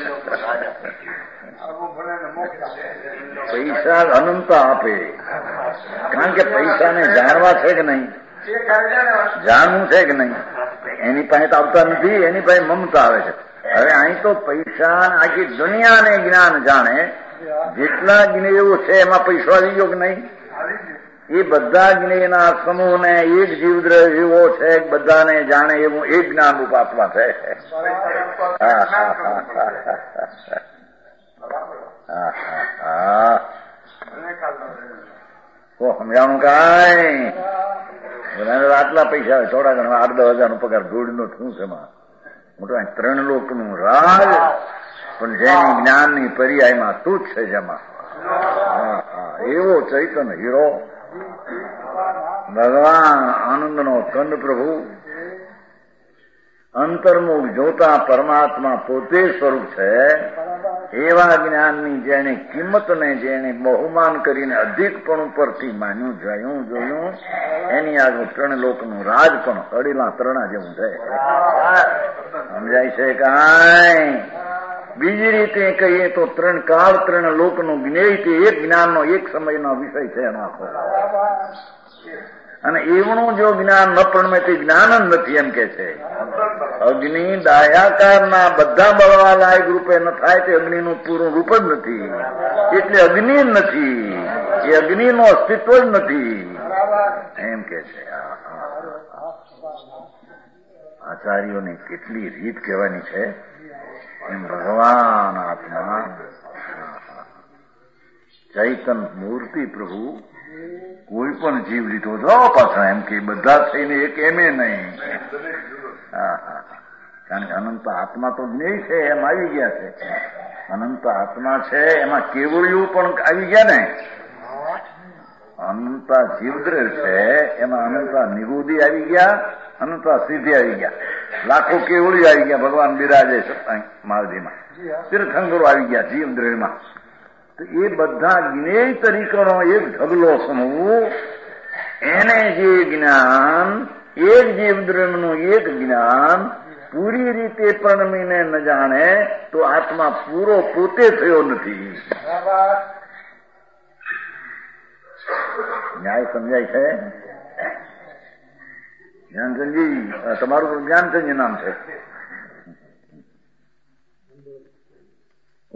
પૈસા અનંત આપે, કારણ કે પૈસાને જાણવા છે કે નહીં, જાણવું છે કે નહીં, એની પાસે આવતા નથી, એની પાસે મમતા આવે છે. હવે અહીં તો પૈસા આખી દુનિયાને જ્ઞાન જાણે, જેટલા જ્ઞેયો છે એમાં પૈસો આવી ગયો કે નહીં? એ બધા જ્ઞેયના સમૂહને એક જીવદ્રવ એવો છે, બધાને જાણે એવું એક જ્ઞાન રૂપ આત્મા છે. હા હા હા હા હા. સમજાણું કાંઈ? આટલા પૈસા આવે, થોડા ઘણા આઠ દસ હજાર નો પગાર જોડીનો શું છે? મોટો ત્રણ લોક નું રાજ, પણ જેની જ્ઞાનની પર્યાયમાં તું જ છે જેમાં. હા હા, એવો ચૈતન્ય હીરો ભગવાન આનંદનો કંદ પ્રભુ અંતર્મુખ જોતા પરમાત્મા પોતે સ્વરૂપ છે. એવા જ્ઞાનની જેને કિંમતને જેને બહુમાન કરીને અધિકપણું પરથી માન્યું, જોયું જોયું એની આગળ ત્રણ લોકનું રાજ પણ અડીલા ત્રણા જેવું છે. સમજાય છે કાંઈ? બીજી રીતે કહીએ તો ત્રણ કાળ ત્રણ લોકનું જ્ઞેય તે એક જ્ઞાનનો એક સમયનો વિષય છે એનો આખો. અને એવનું જો જ્ઞાન ન પ્રણમે તે જ્ઞાન જ નથી એમ કે છે. અગ્નિ દાયાકારના બધા બળવા લાયક રૂપે ન થાય તે અગ્નિનું પૂરું રૂપ જ નથી, એટલે અગ્નિ જ નથી, એ અગ્નિનું અસ્તિત્વ જ નથી એમ કે છે. આચાર્યોને કેટલી રીત કહેવાની છે એમ. ભગવાન આત્મા ચૈતન મૂર્તિ પ્રભુ કોઈ પણ જીવ લીધો જાઓ પાછા એમ કે બધા થઈને એક એમે નહીં. હા હા, કારણ કે અનંત આત્મા તો જ્ઞેય છે એમ આવી ગયા છે. અનંત આત્મા છે એમાં કેવળિયું પણ આવી ગયા ને. અનંતા જીવદ્રવ છે એમાં અનંતા નિગુદી આવી ગયા, અનંતા સિદ્ધિ આવી ગયા, લાખો કેવળિયું આવી ગયા. ભગવાન બિરાજે માલદીમાં, તીર્થંકરો આવી ગયા જીવદ્રવમાં. તો એ બધા જ્ઞેય તરીકેનો એક ઢગલો સમૂહ, એને જે જ્ઞાન એક જીવદ્રવનું એક જ્ઞાન પૂરી રીતે પ્રણમીને ન જાણે તો આત્મા પૂરો પોતે થયો નથી. ન્યાય સમજાય છે? જ્ઞાનચંદજી, તમારું જ્ઞાનચંદજી નામ છે.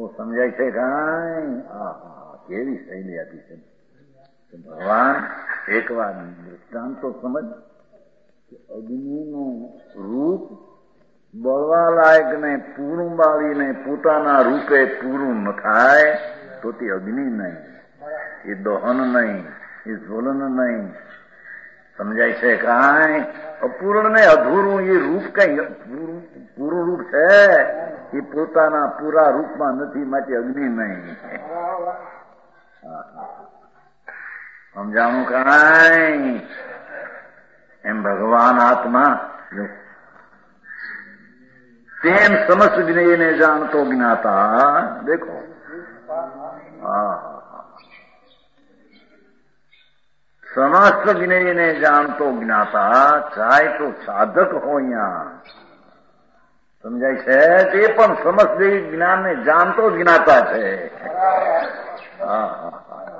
હું સમજાય છે કાંઈ? હા હા, કેવી શૈલી આપી છે ભગવાન. એક વાર દૃષ્ટાંત તો સમજ. અગ્નિનું રૂપ બળવા લાયક ને પૂરું બાળીને પોતાના રૂપે પૂરું ન થાય તો તે અગ્નિ નહીં, એ દહન નહીં, એ જ્વલન નહીં. સમજાય છે કાંઈ? અપૂર્ણ ને અધૂરું એ રૂપ કઈ પૂરું રૂપ છે, એ પોતાના પૂરા રૂપમાં નથી, માટે અગ્નિ નહીં. સમજાણું કાંઈ? એમ ભગવાન આત્મા તેમ સમસ્ત જ્ઞેયને જાણતો જ્ઞાતા. દેખો, હા, સમસ્ત જ્ઞેયને જાણતો જ્ઞાતા, ચાહે તો સાધક હો અહીંયા. સમજાય છે? તે પણ સમસ્ત જ્ઞાનને જાણતો જ્ઞાતા છે. હા હા,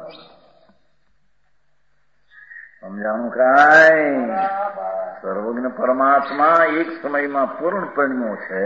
સમજાણું કાંઈ? સર્વજ્ઞ પરમાત્મા એક સમયમાં પૂર્ણ પરિણ્યો છે.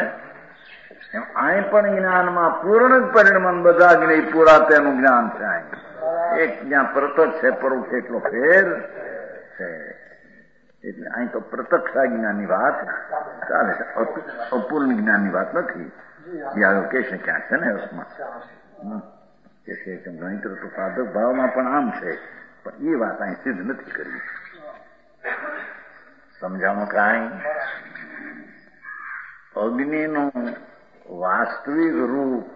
અહીં પણ જ્ઞાનમાં પૂર્ણ જ પરિણમન, બધા જ્ઞેય પૂરા તેનું જ્ઞાન છે. એક જ્યાં પ્રત્યક્ષ છે, પરોક્ષ એટલો ફેર છે. એટલે અહીં તો પ્રત્યક્ષ જ્ઞાનની વાત ચાલે છે, અપૂર્ણ જ્ઞાનની વાત નથી. એ આગળ કે છે ક્યાં છે ને અર્થમાં કે છે કે ગણિત તો સાધક ભાવમાં પણ આમ છે, પણ એ વાત અહીં સિદ્ધ નથી કરવી. સમજાણું કાંઈ? અગ્નિનું વાસ્તવિક રૂપ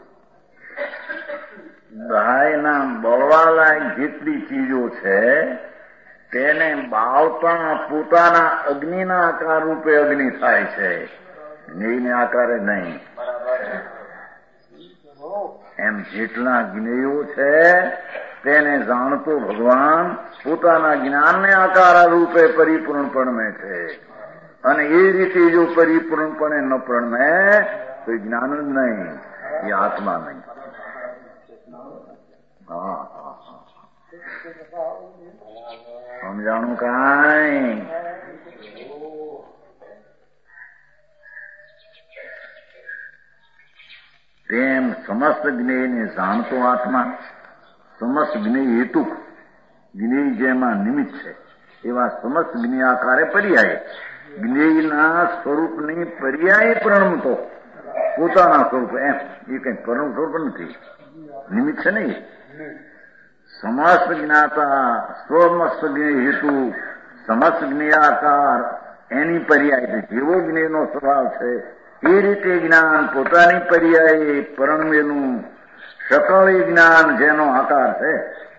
દહાયના બળવાલાયક જેટલી ચીજો છે તેને બાળતા પોતાના અગ્નિના આકાર રૂપે અગ્નિ થાય છે, જ્ઞેયને આકારે નહીં. એમ જેટલા જ્ઞેયો છે તેને જાણતો ભગવાન પોતાના જ્ઞાનને આકાર રૂપે પરિપૂર્ણ પ્રણમે છે. અને એ રીતે જો પરિપૂર્ણપણે ન પ્રણમે તો જ્ઞાન જ નહીં, એ આત્મા નહીં. હા, સમજાણું કાંઈ? તેમ સમસ્ત જ્ઞેયને જાણતો આત્મા, સમસ્ત જ્ઞેય હેતુ, જ્ઞેય જેમાં નિમિત્ત છે એવા સમસ્ત જ્ઞેય આકારે પર્યાય, જ્ઞેયના સ્વરૂપની પર્યાય પ્રણમતો પોતાના સ્વરૂપ. એમ એ કઈ પરમ સ્વરૂપ નથી, નિમિત્ત છે નહીં. સમસ્ત જ્ઞાતા સ્વમસ્ત જ્ઞેય હેતુ, સમસ્ત જ્ઞેયાકાર એની પર્યાય, જેવો જ્ઞેયનો સ્વભાવ છે એ રીતે જ્ઞાન પોતાની પર્યાય પરણમેલું સકળ જ્ઞાન જેનો આકાર છે,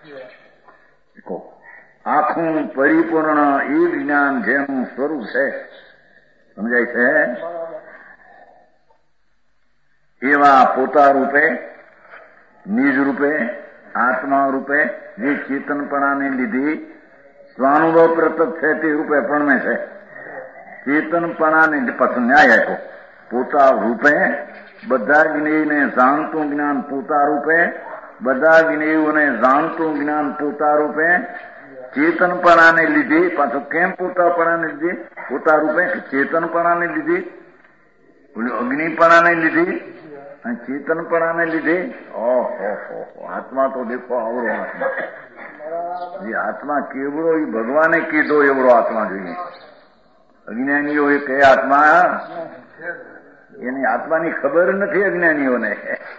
આખું પરિપૂર્ણ એ જ્ઞાન જેનું સ્વરૂપ છે. સમજાય છે? એવા પોતા રૂપે, નિજ રૂપે, આત્મા રૂપે જે ચેતનપણાને લીધી સ્વાનુભવ પ્રત્યક્ષ છે તે રૂપે પ્રણમે છે. ચેતનપણાને પાછું ન્યાય આપ્યો. પોતા રૂપે બધા જ્ઞેયને જાણતું જ્ઞાન પોતા રૂપે, બધા જ્ઞેયોને જાણતું જ્ઞાન પોતા રૂપે, ચેતનપણાને લીધી પાછું કેમ પોતાપણાને લીધી? પોતા રૂપે ચેતનપણાને લીધી, અગ્નિપણાને લીધી અને ચેતનપણાને લીધી. ઓહો, આત્મા તો દેખો આવડો આત્મા. જે આત્મા કેવડો એ ભગવાને કીધો એવડો આત્મા જોઈએ. અજ્ઞાનીઓ એ કે આત્મા, એની આત્માની ખબર નથી અજ્ઞાનીઓને.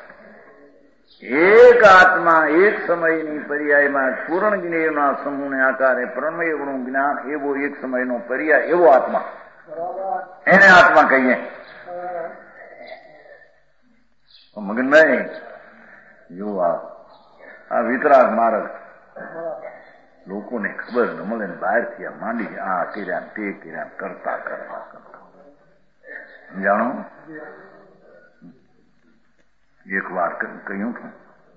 એક આત્મા એક સમયની પર્યાયમાં પૂર્ણ જ્ઞેયના સમૂહને આકારે પ્રણમય એવડું જ્ઞાન, એવો એક સમયનો પર્યાય, એવો આત્મા, એને આત્મા કહીએ. મગનભાઈ જો આ વિતરાગ માર્ગ લોકોને ખબર ન મળે ને બહારથી આ માંડી આ કર્યા તે કર્યા કરતા કરતા કરતા જાણો. એક વાર કહ્યું છું,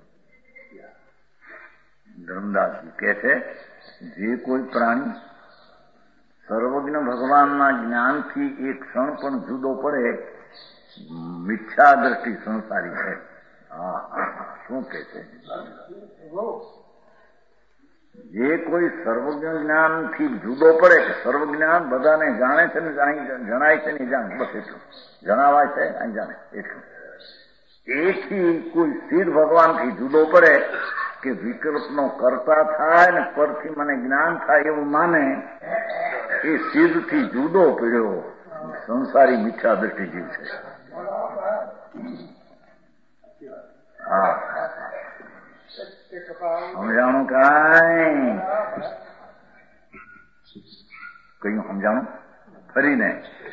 ધર્મદાસજી કહે છે જે કોઈ પ્રાણી સર્વજ્ઞ ભગવાનના જ્ઞાનથી એક ક્ષણ પણ જુદો પડે મિથ્યા દ્રષ્ટિ સંસારી છે. હા, શું કે છે? જે કોઈ સર્વજ્ઞ જ્ઞાનથી જુદો પડે, સર્વજ્ઞાન બધાને જાણે છે ને જણાય છે ને જાણે, બસ એટલું જણાવાય છે અને જાણે એટલું. એથી કોઈ સિદ્ધ ભગવાનથી જુદો પડે કે વિકલ્પનો કરતા થાય ને પરથી મને જ્ઞાન થાય એવું માને, એ સિદ્ધથી જુદો પડ્યો સંસારી મિથ્યા દ્રષ્ટિ જીવ છે. હા સમજાણું? કાંઈ કયું સમજાણું? ફરીને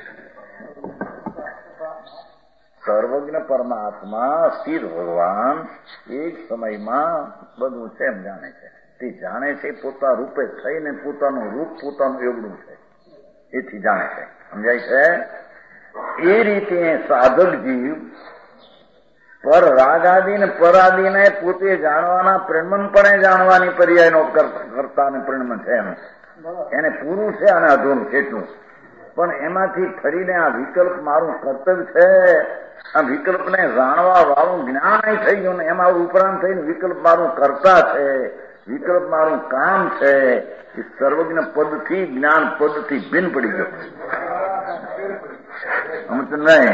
સર્વજ્ઞ પરમાત્મા સ્થિર ભગવાન એક સમયમાં બધું છે એમ જાણે છે. તે જાણે છે પોતા રૂપે થઈને પોતાનું રૂપ પોતાનું એવડું છે એથી જાણે છે. સમજાય છે? એ રીતે સાધક જીવ પર રાગાદી ને પરાદીને પોતે જાણવાના પ્રેમનપણે જાણવાની પર્યાયનો કરતા અને પ્રેમ છે એમ. એને પૂરું છે અને અધૂરું છે એટલું. પણ એમાંથી ફરીને આ વિકલ્પ મારું કર્તવ્ય છે, આ વિકલ્પને જાણવા વાળું જ્ઞાન થઈ ગયું ને એમાં ઉપરાંત થઈને વિકલ્પ મારું કરતા છે, વિકલ્પ મારું કામ છે, એ સર્વજ્ઞ પદથી જ્ઞાન પદથી ભિન્ન પડી ગયો. સમજ નહીં?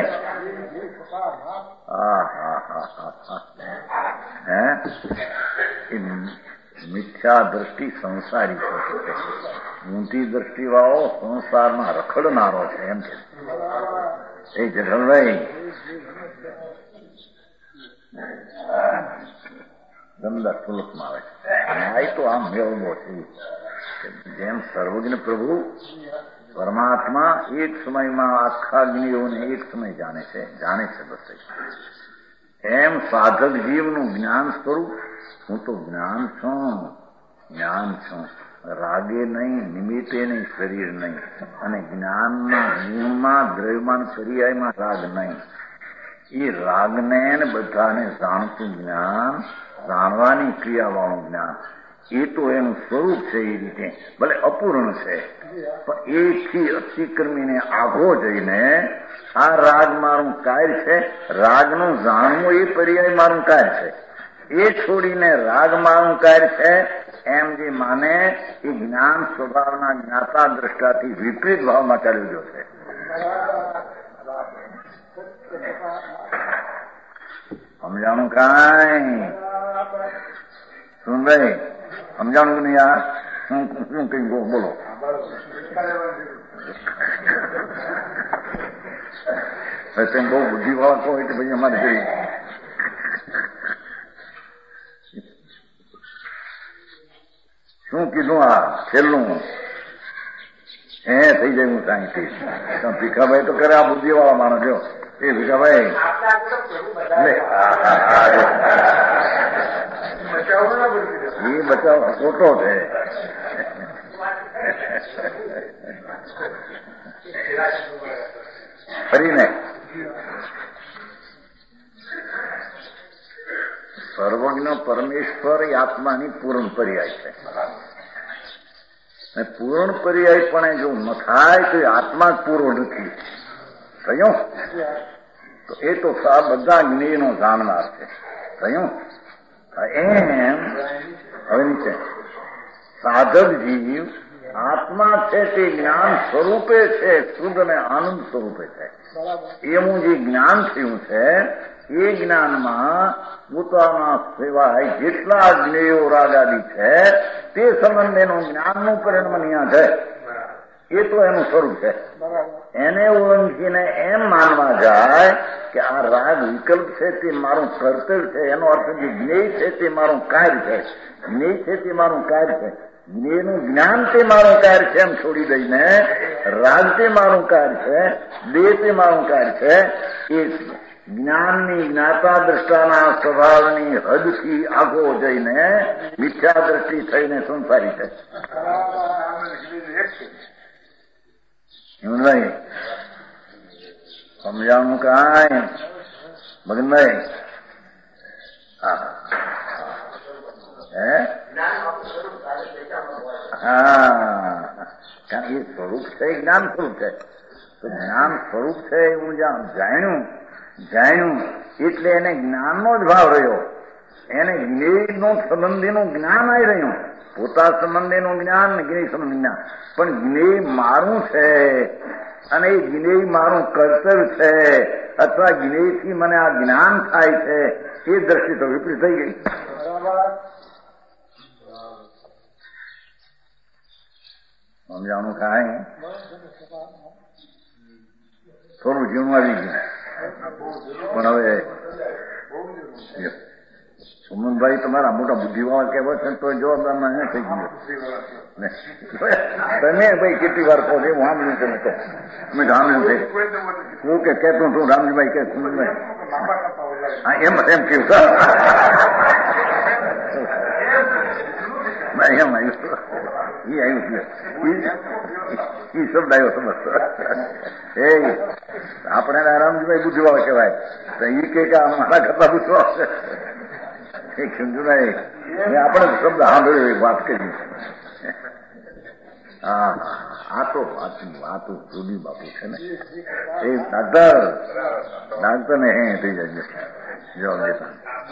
હા હા હા હા હે એ મિથ્યા દ્રષ્ટિ સંસારી છે, ઊંધી દ્રષ્ટિ વાળો સંસારમાં રખડનારો છે એમ છે. એ જગલભાઈ ગંદા સુલકમાં આવે છે. તો આમ મેળવો છે જેમ સર્વજ્ઞ પ્રભુ પરમાત્મા એક સમયમાં આખા જ્ઞેયોને એક સમય જાણે છે, જાણે છે બસ. એમ સાધક જીવનું જ્ઞાન સ્વરૂપ હું તો જ્ઞાન છું, જ્ઞાન છું, રાગે નહીં, નિમિત્તે નહીં, શરીર નહીં, અને જ્ઞાનના ગુણમાં દ્રવ્યમાન પર્યાયમાં રાગ નહીં. એ રાગને બધાને જાણતું જ્ઞાન, જાણવાની ક્રિયાવાળું જ્ઞાન, એ તો એનું સ્વરૂપ છે. એ રીતે ભલે અપૂર્ણ છે, પણ એથી અતિક્રમીને આઘો જઈને આ રાગ મારું કાર્ય છે, રાગનું જાણવું એ પર્યાય મારું કાર્ય છે, એ છોડીને રાગ મારું કાર્ય છે એમ જે માને એ જ્ઞાન સ્વભાવના જ્ઞાતા દ્રષ્ટાથી વિપરીત ભાવમાં ચાલી ગયો છે. સમજાણું? કાંઈ શું ભાઈ સમજાણું નહીં? આ શું શું કઈ બોલો? તેમ બહુ બુદ્ધિવાળા કહો એટલે ભાઈ અમારે જોઈ શું કીધું? આ છેલ્લું હે થઈ જાય હું સાંઈથી ભીખાભાઈ તો કરે. આ બુદ્ધિવાળા માણસ જો એ ભીખાભાઈ એ બચાવ ખોટો છે. ફરીને સર્વજ્ઞ પરમેશ્વર એ આત્માની પૂર્ણ પર્યાય છે. પૂર્ણ પર્યાય પણ જો ન થાય તો આત્મા જ પૂર્ણ નથી થયો. તો એ તો બધા જ્ઞેયનો જાણનાર છે થયું. એમ હવે નીચે સાધક જીવ આત્મા છે તે જ્ઞાન સ્વરૂપે છે, શુદ્ધ અને આનંદ સ્વરૂપે છે. એવું જે જ્ઞાન થયું છે એ જ્ઞાનમાં પોતાના સિવાય જેટલા જ્ઞેયો રાગાદી છે તે સંબંધેનું જ્ઞાનનું પરિણામ અહીંયા છે. એ તો એનું સ્વરૂપ છે. એને ઓળંગીને એમ માનવા જાય કે આ રાગ વિકલ્પ છે તે મારું કર્તવ્ય છે, એનો અર્થ જે જ્ઞેય છે તે મારું કાર્ય છે, જ્ઞેય છે તે મારું કાર્ય છે, જ્ઞેયનું જ્ઞાન તે મારું કાર્ય છે એમ છોડી દઈને રાગ તે મારું કાર્ય છે, દેહ તે મારું કાર્ય છે. એ જ્ઞાનની જ્ઞાતા દ્રષ્ટાના સ્વભાવની હદથી આગો જઈને મિથ્યા દ્રષ્ટિ થઈને સંસારી છે. એવું નહીં સમજાવવાનું કાંઈ મગનભાઈ? હા હે હા કારણ એ સ્વરૂપ છે, જ્ઞાન સ્વરૂપ છે. તો જ્ઞાન સ્વરૂપ છે હું જ્યાં જાણ્યું જાણ્યું એટલે એને જ્ઞાનનો જ ભાવ રહ્યો. એને જ્ઞેયનું સંબંધીનું જ્ઞાન આવી રહ્યું, પોતા સંબંધીનું જ્ઞાન ને જ્ઞેય સંબંધી જ્ઞાન. પણ જ્ઞેય મારું છે અને એ જ્ઞેય મારું કર્તવ્ય છે અથવા જ્ઞેયથી મને આ જ્ઞાન થાય છે એ દ્રષ્ટિ તો વિપરીત થઈ ગઈ. સમજાણું કાંઈ થોડું જીવન આવી ગયું. પણ હવે સુમનભાઈ તમારા મોટા બુદ્ધિવાળા કહેવાય છે તો જવાબદારમાં ન થઈ ગયો. તમે ભાઈ કેટલી વાર કહો છો હું સાંભળ્યું છે મેં અમે સાંભળ્યું છે હું કે કહેતો છું રામજીભાઈ કે સુમનભાઈ હા એમ એમ કેવું એમ આવ્યું એ આવ્યું છે એ શબ્દ આવ્યો સમજતો એ આપણે રામજીભાઈ બુદ્ધિવાળા કહેવાય તો એ કે મારા કરતા બુદ્ધિવાળા છે એક સમજુ નહીં મેં આપણે શબ્દ સાંભળ્યો એક વાત કરી. હા આ તો આ તો જુદી બાપુ છે ને એ ડાક્ટર ડાક્ટર ને હે થઈ જાય જવાબ દેતા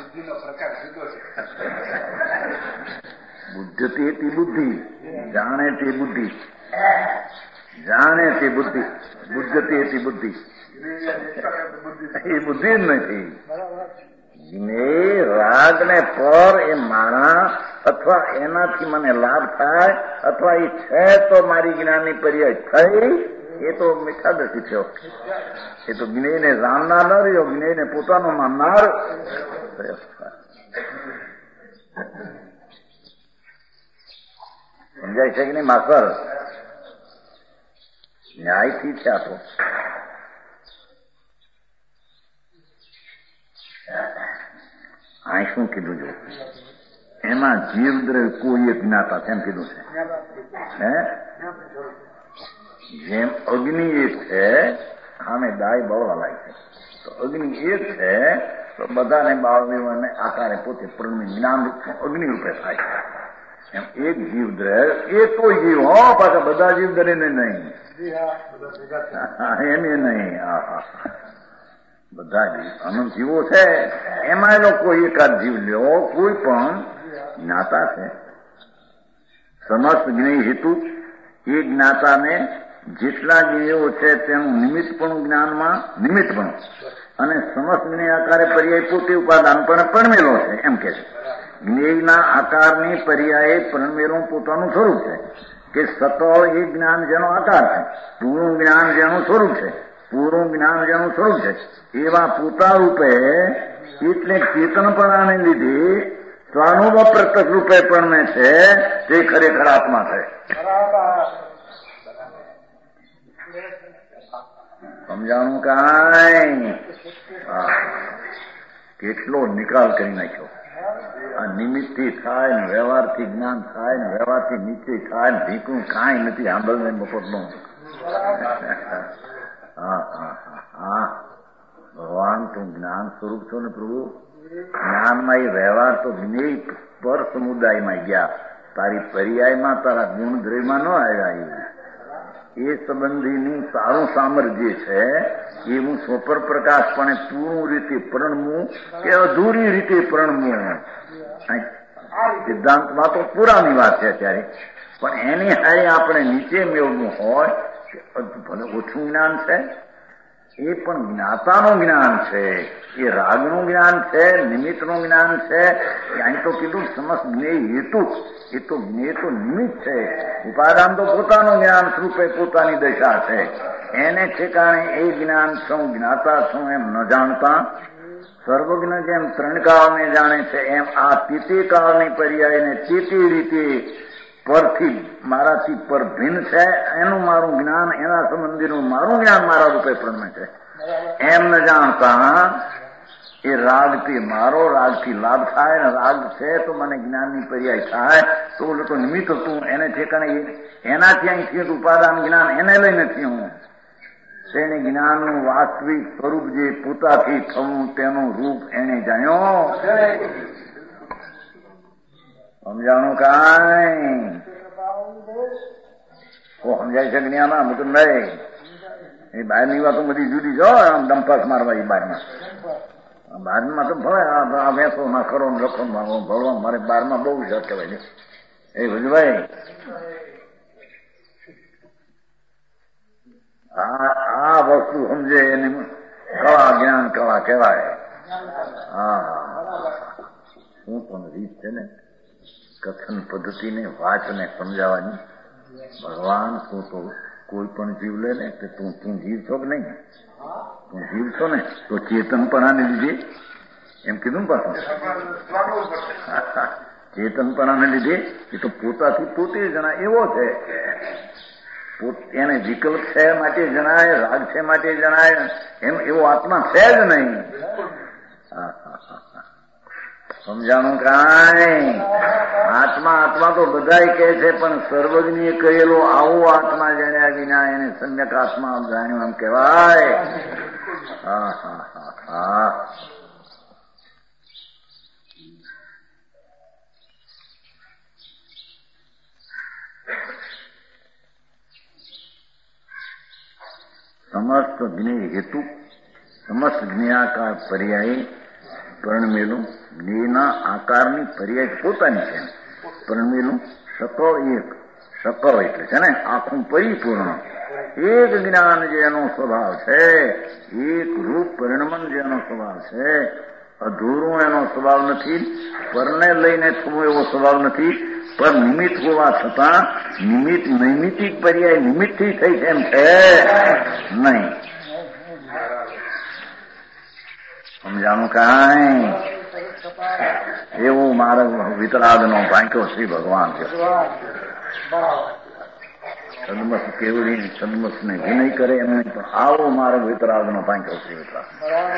બુદ્ધતિ હતી બુદ્ધિ જાણે તે બુદ્ધિ જાણે તે બુદ્ધિ બુદ્ધતિ હતી બુદ્ધિ એ બુદ્ધિ જ નથી. રાગ ને પર એ માણા અથવા એનાથી મને લાભ થાય અથવા એ છે તો મારી જ્ઞાનની પર્યાય થઈ એ તો મિથ્યાદર્શી થયો. એ તો જ્ઞેયને જાણનાર ન રહ્યો, જ્ઞેયને પોતાનો માનનાર. સમજાય છે કે નહીં માસ્ટર? ન્યાયથી થયા તો આ શું કીધું જો એમાં જીવદ્રવ્ય કોઈ એક જ્ઞાતા તેમ કીધું છે. હે જેમ અગ્નિ એક છે આમે દાય બળવા લાગે છે તો અગ્નિ એક છે તો બધાને બાળવીઓને આકારે પોતે પ્રણમી જ્ઞાન અગ્નિ રૂપે થાય છે. એમ એક જીવદ્રવ્ય એ તો જીવ હો પાછા બધા જીવદ્રવ્યને નહીં એમ એ નહીં બધા અનંત જીવો છે એમાં એનો કોઈ એકાદ જીવ લ્યો કોઈ પણ જ્ઞાતા છે. સમસ્ત જ્ઞેય હેતુ એ જ્ઞાતાને જેટલા જ્ઞેયો છે તેનું નિમિત્તપણું જ્ઞાનમાં નિમિત્તપણું અને સમસ્ત જ્ઞેય આકારે પર્યાય પોતે ઉપાદાન પણ પરમેલો છે એમ કે છે. જ્ઞેયના આકારની પર્યાય પરમેલું પોતાનું સ્વરૂપ છે કે સતળ એ જ્ઞાન જેનો આકાર છે, પૂરું જ્ઞાન જેનું સ્વરૂપ છે, પૂરું જ્ઞાન જેનું સ્વરૂપ છે એવા પોતા રૂપે એટલે ચેતનપણાને લીધે સ્વાનુભવ પ્રત્યક્ષ રૂપે પણ છે તે ખરેખર આત્મા છે. સમજાણું કાંઈ? કેટલો નિકાલ કરી નાખ્યો. આ નિમિત્તથી થાય ને વ્યવહારથી જ્ઞાન થાય ને વ્યવહારથી નીચે થાય ને ભીકું કાંઈ નથી આંબળને બપોરનું. હા હા હા ભગવાન તું જ્ઞાન સ્વરૂપ છો ને પ્રભુ. જ્ઞાનમાં એ વ્યવહાર તો જ્ઞેય પર સમુદાયમાં ગયા, તારી પર્યાયમાં તારા ગુણ દ્રવ્યમાં ન આવ્યા. એ સંબંધીનું સારું સામર્થ્ય છે એ હું સ્વપર પ્રકાશપણે પૂરું રીતે પ્રણમું કે અધૂરી રીતે પ્રણમું. સિદ્ધાંતમાં તો પુરાની વાત છે અત્યારે, પણ એની હારે આપણે નીચે મેળવવું હોય ભલે ઓછું જ્ઞાન છે એ પણ જ્ઞાતાનું જ્ઞાન છે, એ રાગનું જ્ઞાન છે, નિમિત્તનું જ્ઞાન છે. અહીં તો કીધું સમસ્ત જ્ઞેય હેતુ એ તો જ્ઞેય તો નિમિત્ત છે, ઉપાદાન તો પોતાનું જ્ઞાન સ્વરૂપે પોતાની દશા છે. એને ઠેકાણે એ જ્ઞાન છું જ્ઞાતા છું એમ ન જાણતા સર્વજ્ઞ જેમ ત્રણ કાળને જાણે છે એમ આ તીતે કાળની પર્યાયને તીતે રીતે પરથી મારાથી પર ભિન્ન છે એનું મારું જ્ઞાન એના સંબંધીનું મારું જ્ઞાન મારા રૂપે પ્રણમે છે એમ ન જાણતા એ રાગથી મારો રાગથી લાભ થાય ને રાગ છે તો મને જ્ઞાનની પર્યાય થાય તો ઓલો તો નિમિત્ત હતું એને ઠેકાણે એનાથી અહીં થયું ઉપાદાન જ્ઞાન એને લઈને થયું. તેને જ્ઞાનનું વાસ્તવિક સ્વરૂપ જે પોતાથી થવું તેનું રૂપ એને જાણ્યો. સમજાણું કાંઈ? સમજાય છે જ્ઞાન મુકુંદભાઈ? એ બહારની વાતો બધી જુદી છો આમ દંપાસ મારવા એ બહારમાં બહારમાં તો ભલે આ વેસો ના કરો ને લખો ભણવા મારે બહારમાં બહુ જ કહેવાય છે. એ ભજભાઈ આ આ વસ્તુ સમજે એને કળા જ્ઞાન કળા કહેવાય. હા શું પણ રીત છે ને કથન પદ્ધતિને વાચને સમજાવવાની. ભગવાન તું તો કોઈ પણ જીવ લે ને કે તું તું જીવ છો કે નહીં, તું જીવ છો ને તો ચેતનપણાને લીધે એમ કીધું ને પાછું ચેતનપણાને લીધે એ તો પોતાથી પોતે જણાય એવો છે. એને વિકલ્પ છે માટે જણાય, રાગ છે માટે જણાય, એમ એવો આત્મા છે જ નહીં. સમજાણું કાંઈ? આત્મા આત્મા તો બધાય કહે છે, પણ સર્વજ્ઞએ કહેલો આવો આત્મા જાણ્યા વિના એને સમ્યક આત્મા જાણ્યો એમ કહેવાય. હા હા હા હા સમસ્ત જ્ઞેય હેતુ સમસ્ત જ્ઞેયાકાર પર્યાય પરણમેલું જ્ઞેયના આકારની પર્યાય પોતાની છે. પરણમેલું સકળ એક સકળ એટલે છે ને આખું પરિપૂર્ણ એક જ્ઞાન જેનો સ્વભાવ છે, એક રૂપ પરિણમન જેનો સ્વભાવ છે. અધૂરું એનો સ્વભાવ નથી, પરને લઈને થવું એવો સ્વભાવ નથી, પર નિમિત્ત હોવા છતાં નિમિત્ત નૈમિતિક પર્યાય નિમિત્તથી થઈ છે એમ છે નહીં. સમજાણું કાંઈ? એવું માર્ગ વિતરાગનો ભાંક્યો શ્રી ભગવાન છે. સદમસ કેવડી સદમસને વિનય કરે એમ નહીં, પણ આવો માર્ગ વિતરાગનો ભાંક્યો શ્રી વિતરાગ.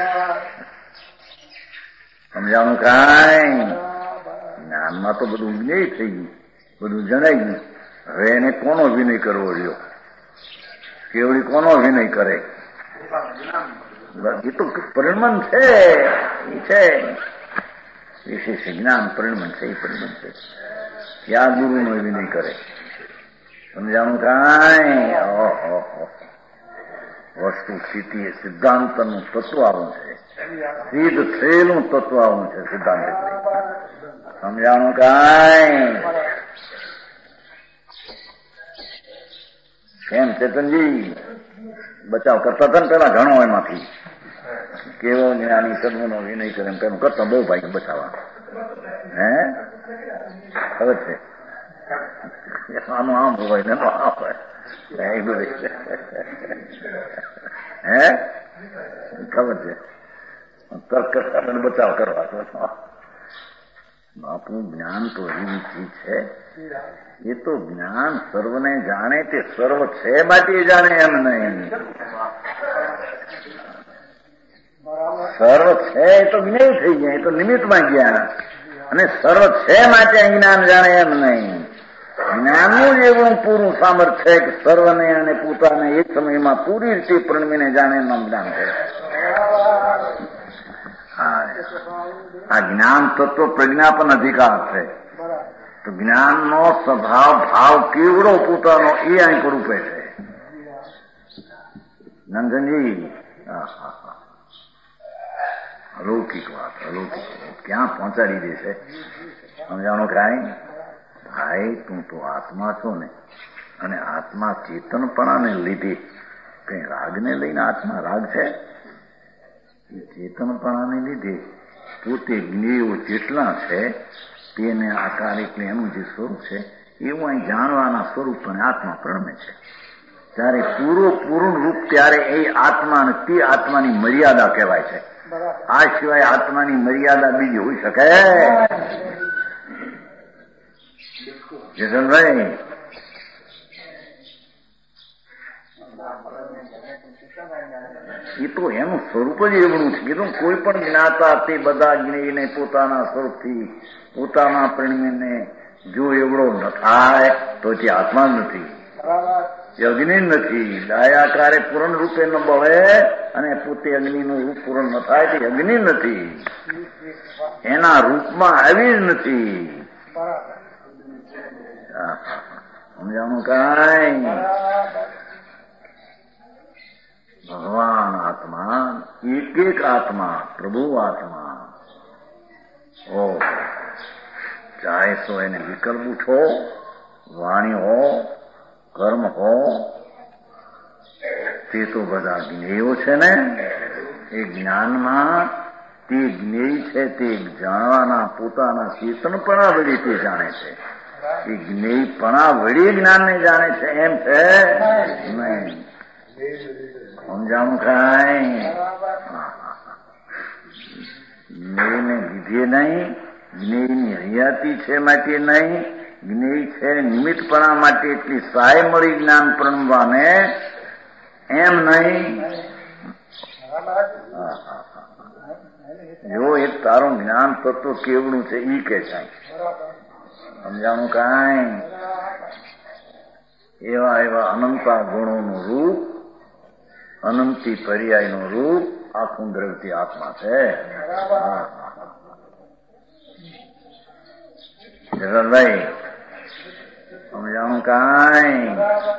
સમજાણું કાંઈ? જ્ઞાનમાં તો બધું જ્ઞેય થઈ ગયું, બધું જણાઈ ગયું. હવે એને કોનો વિનય કરવો રહ્યો? કેવડી કોનો વિનય કરે? એ તો પરિણમન છે, એ છે વિશેષ જ્ઞાન પરિણમન છે, એ પરિણમન છે. ક્યાં ગુરુનો વિનય કરે? સમજાણું કાંઈ? ઓહો વસ્તુ સ્થિતિ એ સિદ્ધાંતનું તત્વ આવું છે, સિદ્ધ થયેલું તત્વ આવું છે સિદ્ધાંત. સમજાણું કાંઈ? કેમ ચેતનજી બચાવ કરતા હતા ને પેલા ઘણો એમાંથી કેવો જ્ઞાની સદગુણો વિનય કરે એમ પેલું કરતા બહુ ભાઈ બચાવવા. હે ખબર છે આનું આમ હોય ને આમ હોય એ બધી હે ખબર છે. તર્ક કરતા મને બચાવ કરવા બાપુ જ્ઞાન તો એવી ચીજ છે, એ તો જ્ઞાન સર્વને જાણે તે સર્વ છે માટે જાણે એમ નહીં. સર્વ છે એ તો જ્ઞેય થઈ ગયા, એ તો નિમિત્તમાં ગયા, અને સર્વ છે માટે જ્ઞાન જાણે એમ નહીં. જ્ઞાનનું જ એવું પૂરું સામર્થ્ય છે કે સર્વને અને પોતાને એક સમયમાં પૂરી રીતે પ્રણમીને જાણે એમનું જ્ઞાન છે. આ જ્ઞાન તત્વ પ્રજ્ઞાપન અધિકાર છે. તો જ્ઞાનનો સ્વભાવ ભાવ કેવડો પોતાનો એ અહીં રૂપે છે. નંદનજી અલૌકિક વાત, અલૌકિક ક્યાં પહોંચાડી દેશે સમજાણો કાંઈ? ભાઈ તું તો આત્મા છો ને, અને આત્મા ચેતનપણાને લીધે કઈ રાગને લઈને આત્મા રાગ છે? ચેતનપણાને લીધે પોતે જ્ઞેયો જેટલા છે તેને આકાર એટલે એનું જે સ્વરૂપ છે એવું અહીં જાણવાના સ્વરૂપ અને આત્મા પ્રણમે છે. ત્યારે પૂરો પૂર્ણ રૂપ ત્યારે એ આત્મા અને તે આત્માની મર્યાદા કહેવાય છે. આ સિવાય આત્માની મર્યાદા બીજી હોઈ શકે? જસનભાઈ એ તો એનું સ્વરૂપ જ એવડું છે. કીધું કોઈ પણ જ્ઞાતા તે બધા જ્ઞેયને પોતાના સ્વરૂપથી પોતાના પ્રેમીને જો એવડો ન થાય તો તે આત્મા જ નથી, એ અગ્નિ નથી. ડાયાકારે પૂર્ણ રૂપે ન બળે અને પોતે અગ્નિનું રૂપ પૂર્ણ ન થાય તે અગ્નિ નથી, એના રૂપમાં આવી જ નથી. સમજાણું કાંઈ? ભગવાન આત્મા એક એક આત્મા પ્રભુ આત્મા ઓ ચાહે તો એને વિકલ્પ ઉઠો, વાણી હો, કર્મ હો, તે તો બધા જ્ઞેયો છે ને. એ જ્ઞાનમાં તે જ્ઞેય છે તે જાણવાના પોતાના ચેતનપણા વળી તે જાણે છે. એ જ્ઞેયપણા વળી જ્ઞાનને જાણે છે એમ છે નહીં. સમજાણું કાંઈ? જ્ઞેયને લીધે નહીં, જ્ઞેયની હયાતી છે માટે નહીં, જ્ઞેય છે નિમિત્તપણા માટે એટલી સહાય મળી જ્ઞાન પ્રણવાને એમ નહીં. જો એક તારું જ્ઞાન તત્વ કેવડું છે ઈ કે છે. સમજાણું કાંઈ? એવા એવા અનંતા ગુણોનું રૂપ, અનંતી પર્યાયનું રૂપ આખું દ્રવ્યથી આત્મા છે. જગતભાઈ સમજાણું કાંઈ?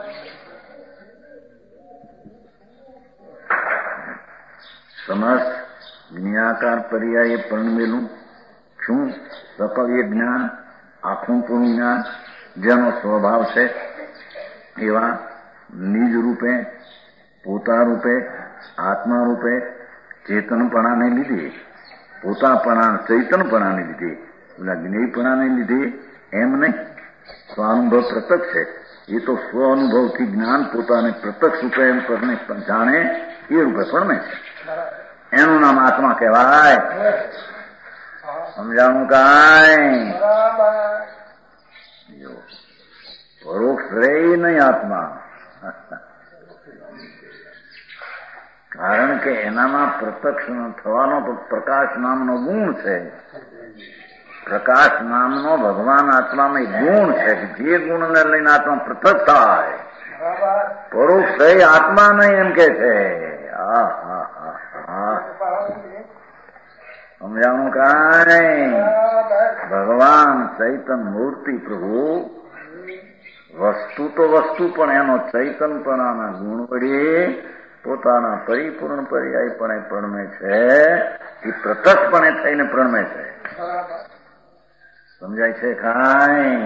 સમસ્ત જ્ઞાકાર પર્યાય પરણવેલું શું સકળ એ જ્ઞાન, આખું પૂરું જ્ઞાન જેનો સ્વભાવ છે એવા નિજ રૂપે, પોતા રૂપે, આત્મા રૂપે ચેતનપણાને લીધે, પોતાપણા ચૈતનપણાને લીધે, પેલા જ્ઞેયપણાને લીધે એમ નહીં. સ્વાનુભવ પ્રત્યક્ષ છે એ તો સ્વ અનુભવથી જ્ઞાન પોતાને પ્રત્યક્ષ રૂપે એમ પરને જાણે એ રૂપે પરમે છે. એનું નામ આત્મા કહેવાય. સમજાણું કાંઈ? પરોક્ષ રે નહીં આત્મા, કારણ કે એનામાં પ્રત્યક્ષ થવાનો પ્રકાશ નામનો ગુણ છે. પ્રકાશ નામનો ભગવાન આત્મામાં ગુણ છે કે જે ગુણને લઈને આત્મા પૃથક થાય. પરોક્ષ રે આત્મા નહીં એમ કે છે. હા હા હા હા સમજાણું કાંઈ? ભગવાન ચૈતન મૂર્તિ પ્રભુ વસ્તુ તો વસ્તુ પણ એનો ચૈતનપણાના ગુણ વડે પોતાના પરિપૂર્ણ પર્યાયપણે પ્રણમે છે. એ પ્રત્યક્ષપણે થઈને પ્રણમે છે. સમજાય છે કાંઈ?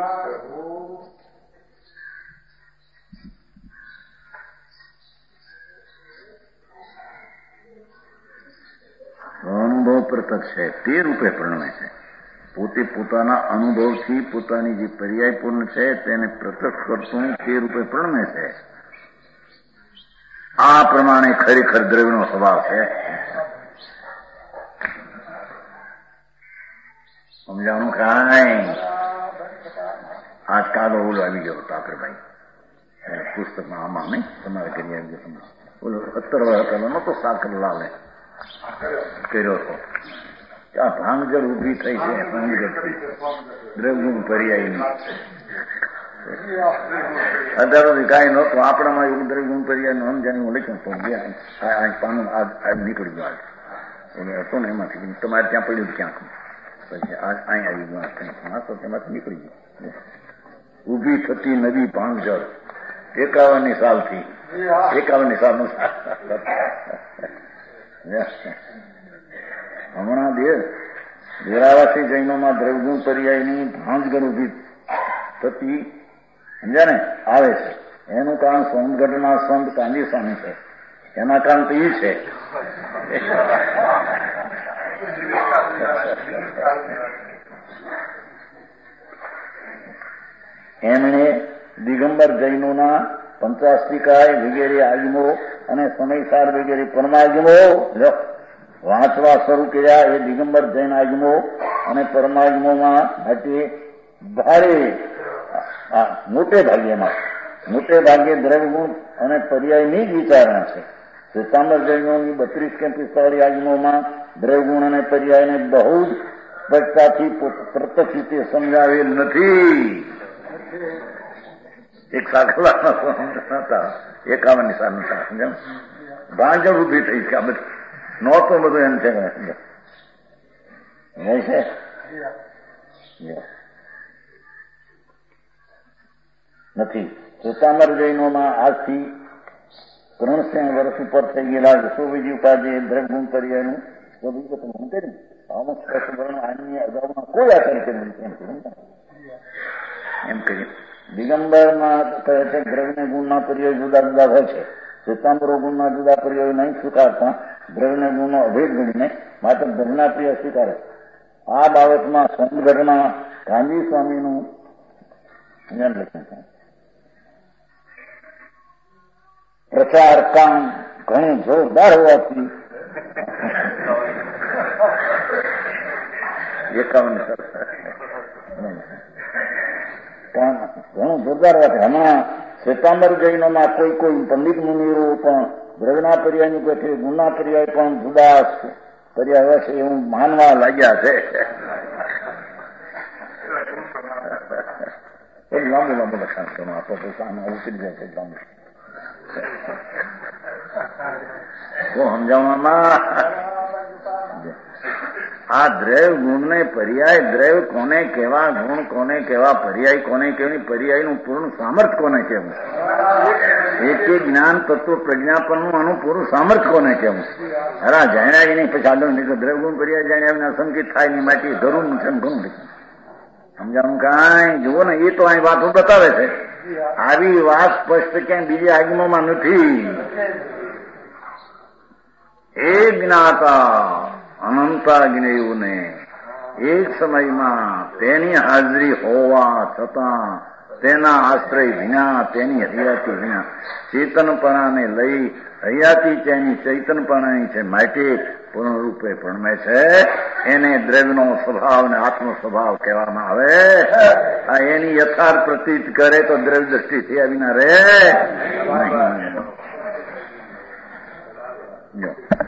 અનુભવ પ્રત્યક્ષ છે તે રૂપે પ્રણમે છે. પોતે પોતાના અનુભવથી પોતાની જે પર્યાયપૂર્ણ છે તેને પ્રત્યક્ષ કરતું તે રૂપે પ્રણમે છે. આ પ્રમાણે ખરેખર દ્રવ્યનો સ્વભાવ છે. સમજાણું કાંઈ? આજકાલ ઓલો આવી ગયો ઠાકરભાઈ પુસ્તકમાં આમાં નહીં તમારે કરી આવી ગયો. ઓલો સત્તર વર્ષ પહેલો નતો સાકરલાલે કર્યો હતો. આ ભાંગજળ ઉભી થઈ છે દ્રવ્યગુણ પર્યાયની. અત્યારે કાંઈ નહોતું આપણામાં એવું દ્રવ્યગુણ પર્યાયનું સમજાણી હું લખ્યું તો પાનું આજ નીકળી ગયું. ઓલો હતો ને એમાંથી તમારે ત્યાં પડ્યું ક્યાંક પછી અહીં આવી ગયું તો તેમાંથી નીકળી ગયું. ઉભી થતી નદી ભાંગજળ એકાવનની સાલથી એકાવનની સાલનું હમણાં દેશ દેરાવાસી જૈનોમાં દ્રવ્યગુણ પર્યાયની ભાંગજળ ઉભી થતી સમજ્યા ને આવે છે. એનું કારણ સોમગઢના સંત કાંદી સ્વામી છે. એના કારણ તો એ છે. એમણે દિગંબર જૈનોના પંચાસ્તિકાય વગેરે આગમો અને સમયસાર વગેરે પરમાગમો વાંચવા શરૂ કર્યા. એ દિગંબર જૈન આગમો અને પરમાગમોમાં માટે ભારે મોટે ભાગે એમાં મોટે ભાગે દ્રવ્યગુણ અને પર્યાયની જ વિચારણા છે. શ્વેતાંબર જૈનોની બત્રીસ કે પિસ્તાળીસ આગમોમાં દ્રવ્યગુણ અને પર્યાયને બહુ જ સ્પષ્ટતાથી પ્રત્યક્ષ રીતે સમજાવેલ નથી. એક સાકરવાના હતા એકાવનની સાલની સમજાવ ભાંજળ ઉભી થઈ છે. આ બધું નહોતું બધું એમ છે નથી. શ્વેતાંબર જૈનોમાં આજથી ત્રણસો વર્ષ ઉપર થઈ ગયેલા સોવીજી ઉપાધિ દ્રવ્યગુણ પર્યાયનું વિગત હું કરી અમુક વર્ણ આની અગાઉના કોઈ આચાર્ય કર્યું એમ કરી. દિગંબરમાં કહે છે દ્રવ્ય ગુણના પર્યાય જુદા જુદા હોય છે. શ્વેતાંબરો ગુણના જુદા પર્યાયો નહીં સ્વીકારતા. દ્રવ્યને ગુણનો અભેદ ગણીને માત્ર દ્રવ્યના પ્રિય સ્વીકારે. આ બાબતમાં સોમગઢના ગાંધી સ્વામીનું લખ્યું છે. પ્રચાર કામ ઘણું જોરદાર હોવાથી એકાવન ઘણું જોરદાર હોવાથી હમણાં શ્વેતાંબર જૈનોમાં કોઈ કોઈ પંડિત મુનિઓ પણ દ્રવ્યના પર્યાયની પેઠે ગુણના પર્યાય પણ જુદા પર્યાય હશે એવું માનવા લાગ્યા છે. લાંબુ લાંબુ લખાણ કરો આપો પોતાને ઉતરી જાય છે લાંબુ સમજાવવામાં. આ દ્રવ્ય ગુણને પર્યાય દ્રવ્ય કોને કેવા ગુણ કોને કેવા પર્યાય કોને કેવી પર્યાયનું પૂર્ણ સામર્થ્ય કોને કેવું એક એક જ્ઞાન તત્વ પ્રજ્ઞાપનનું આનું પૂરું સામર્થ્ય કોને કેવું. હરા જાણ્યા નહીં પછી આગળ નીકળે દ્રવ્ય ગુણ પર્યાય જાણ્યા અસંકિત થાય ની માટે ઘરું છે ઘણું સમજાવું કાંઈ જુઓ ને. એ તો અહીં વાતો બતાવે છે. આવી વાત સ્પષ્ટ ક્યાંય બીજી આગમોમાં નથી. એ જ્ઞાતા અનંતા જ્ઞેયુને એક સમયમાં તેની હાજરી હોવા છતાં તેના આશ્રય વિના તેની હરિયાતી વિના ચેતનપણાને લઈ હરિયાતી તેની ચૈતનપણાની છે માટે પૂર્ણરૂપે ભણમે છે. એને દ્રવ્યનો સ્વભાવ ને આત્મ સ્વભાવ કહેવામાં આવે. આ એની યથાર્થ પ્રતીત કરે તો દ્રવ્ય દ્રષ્ટિ થયા વિના રહે.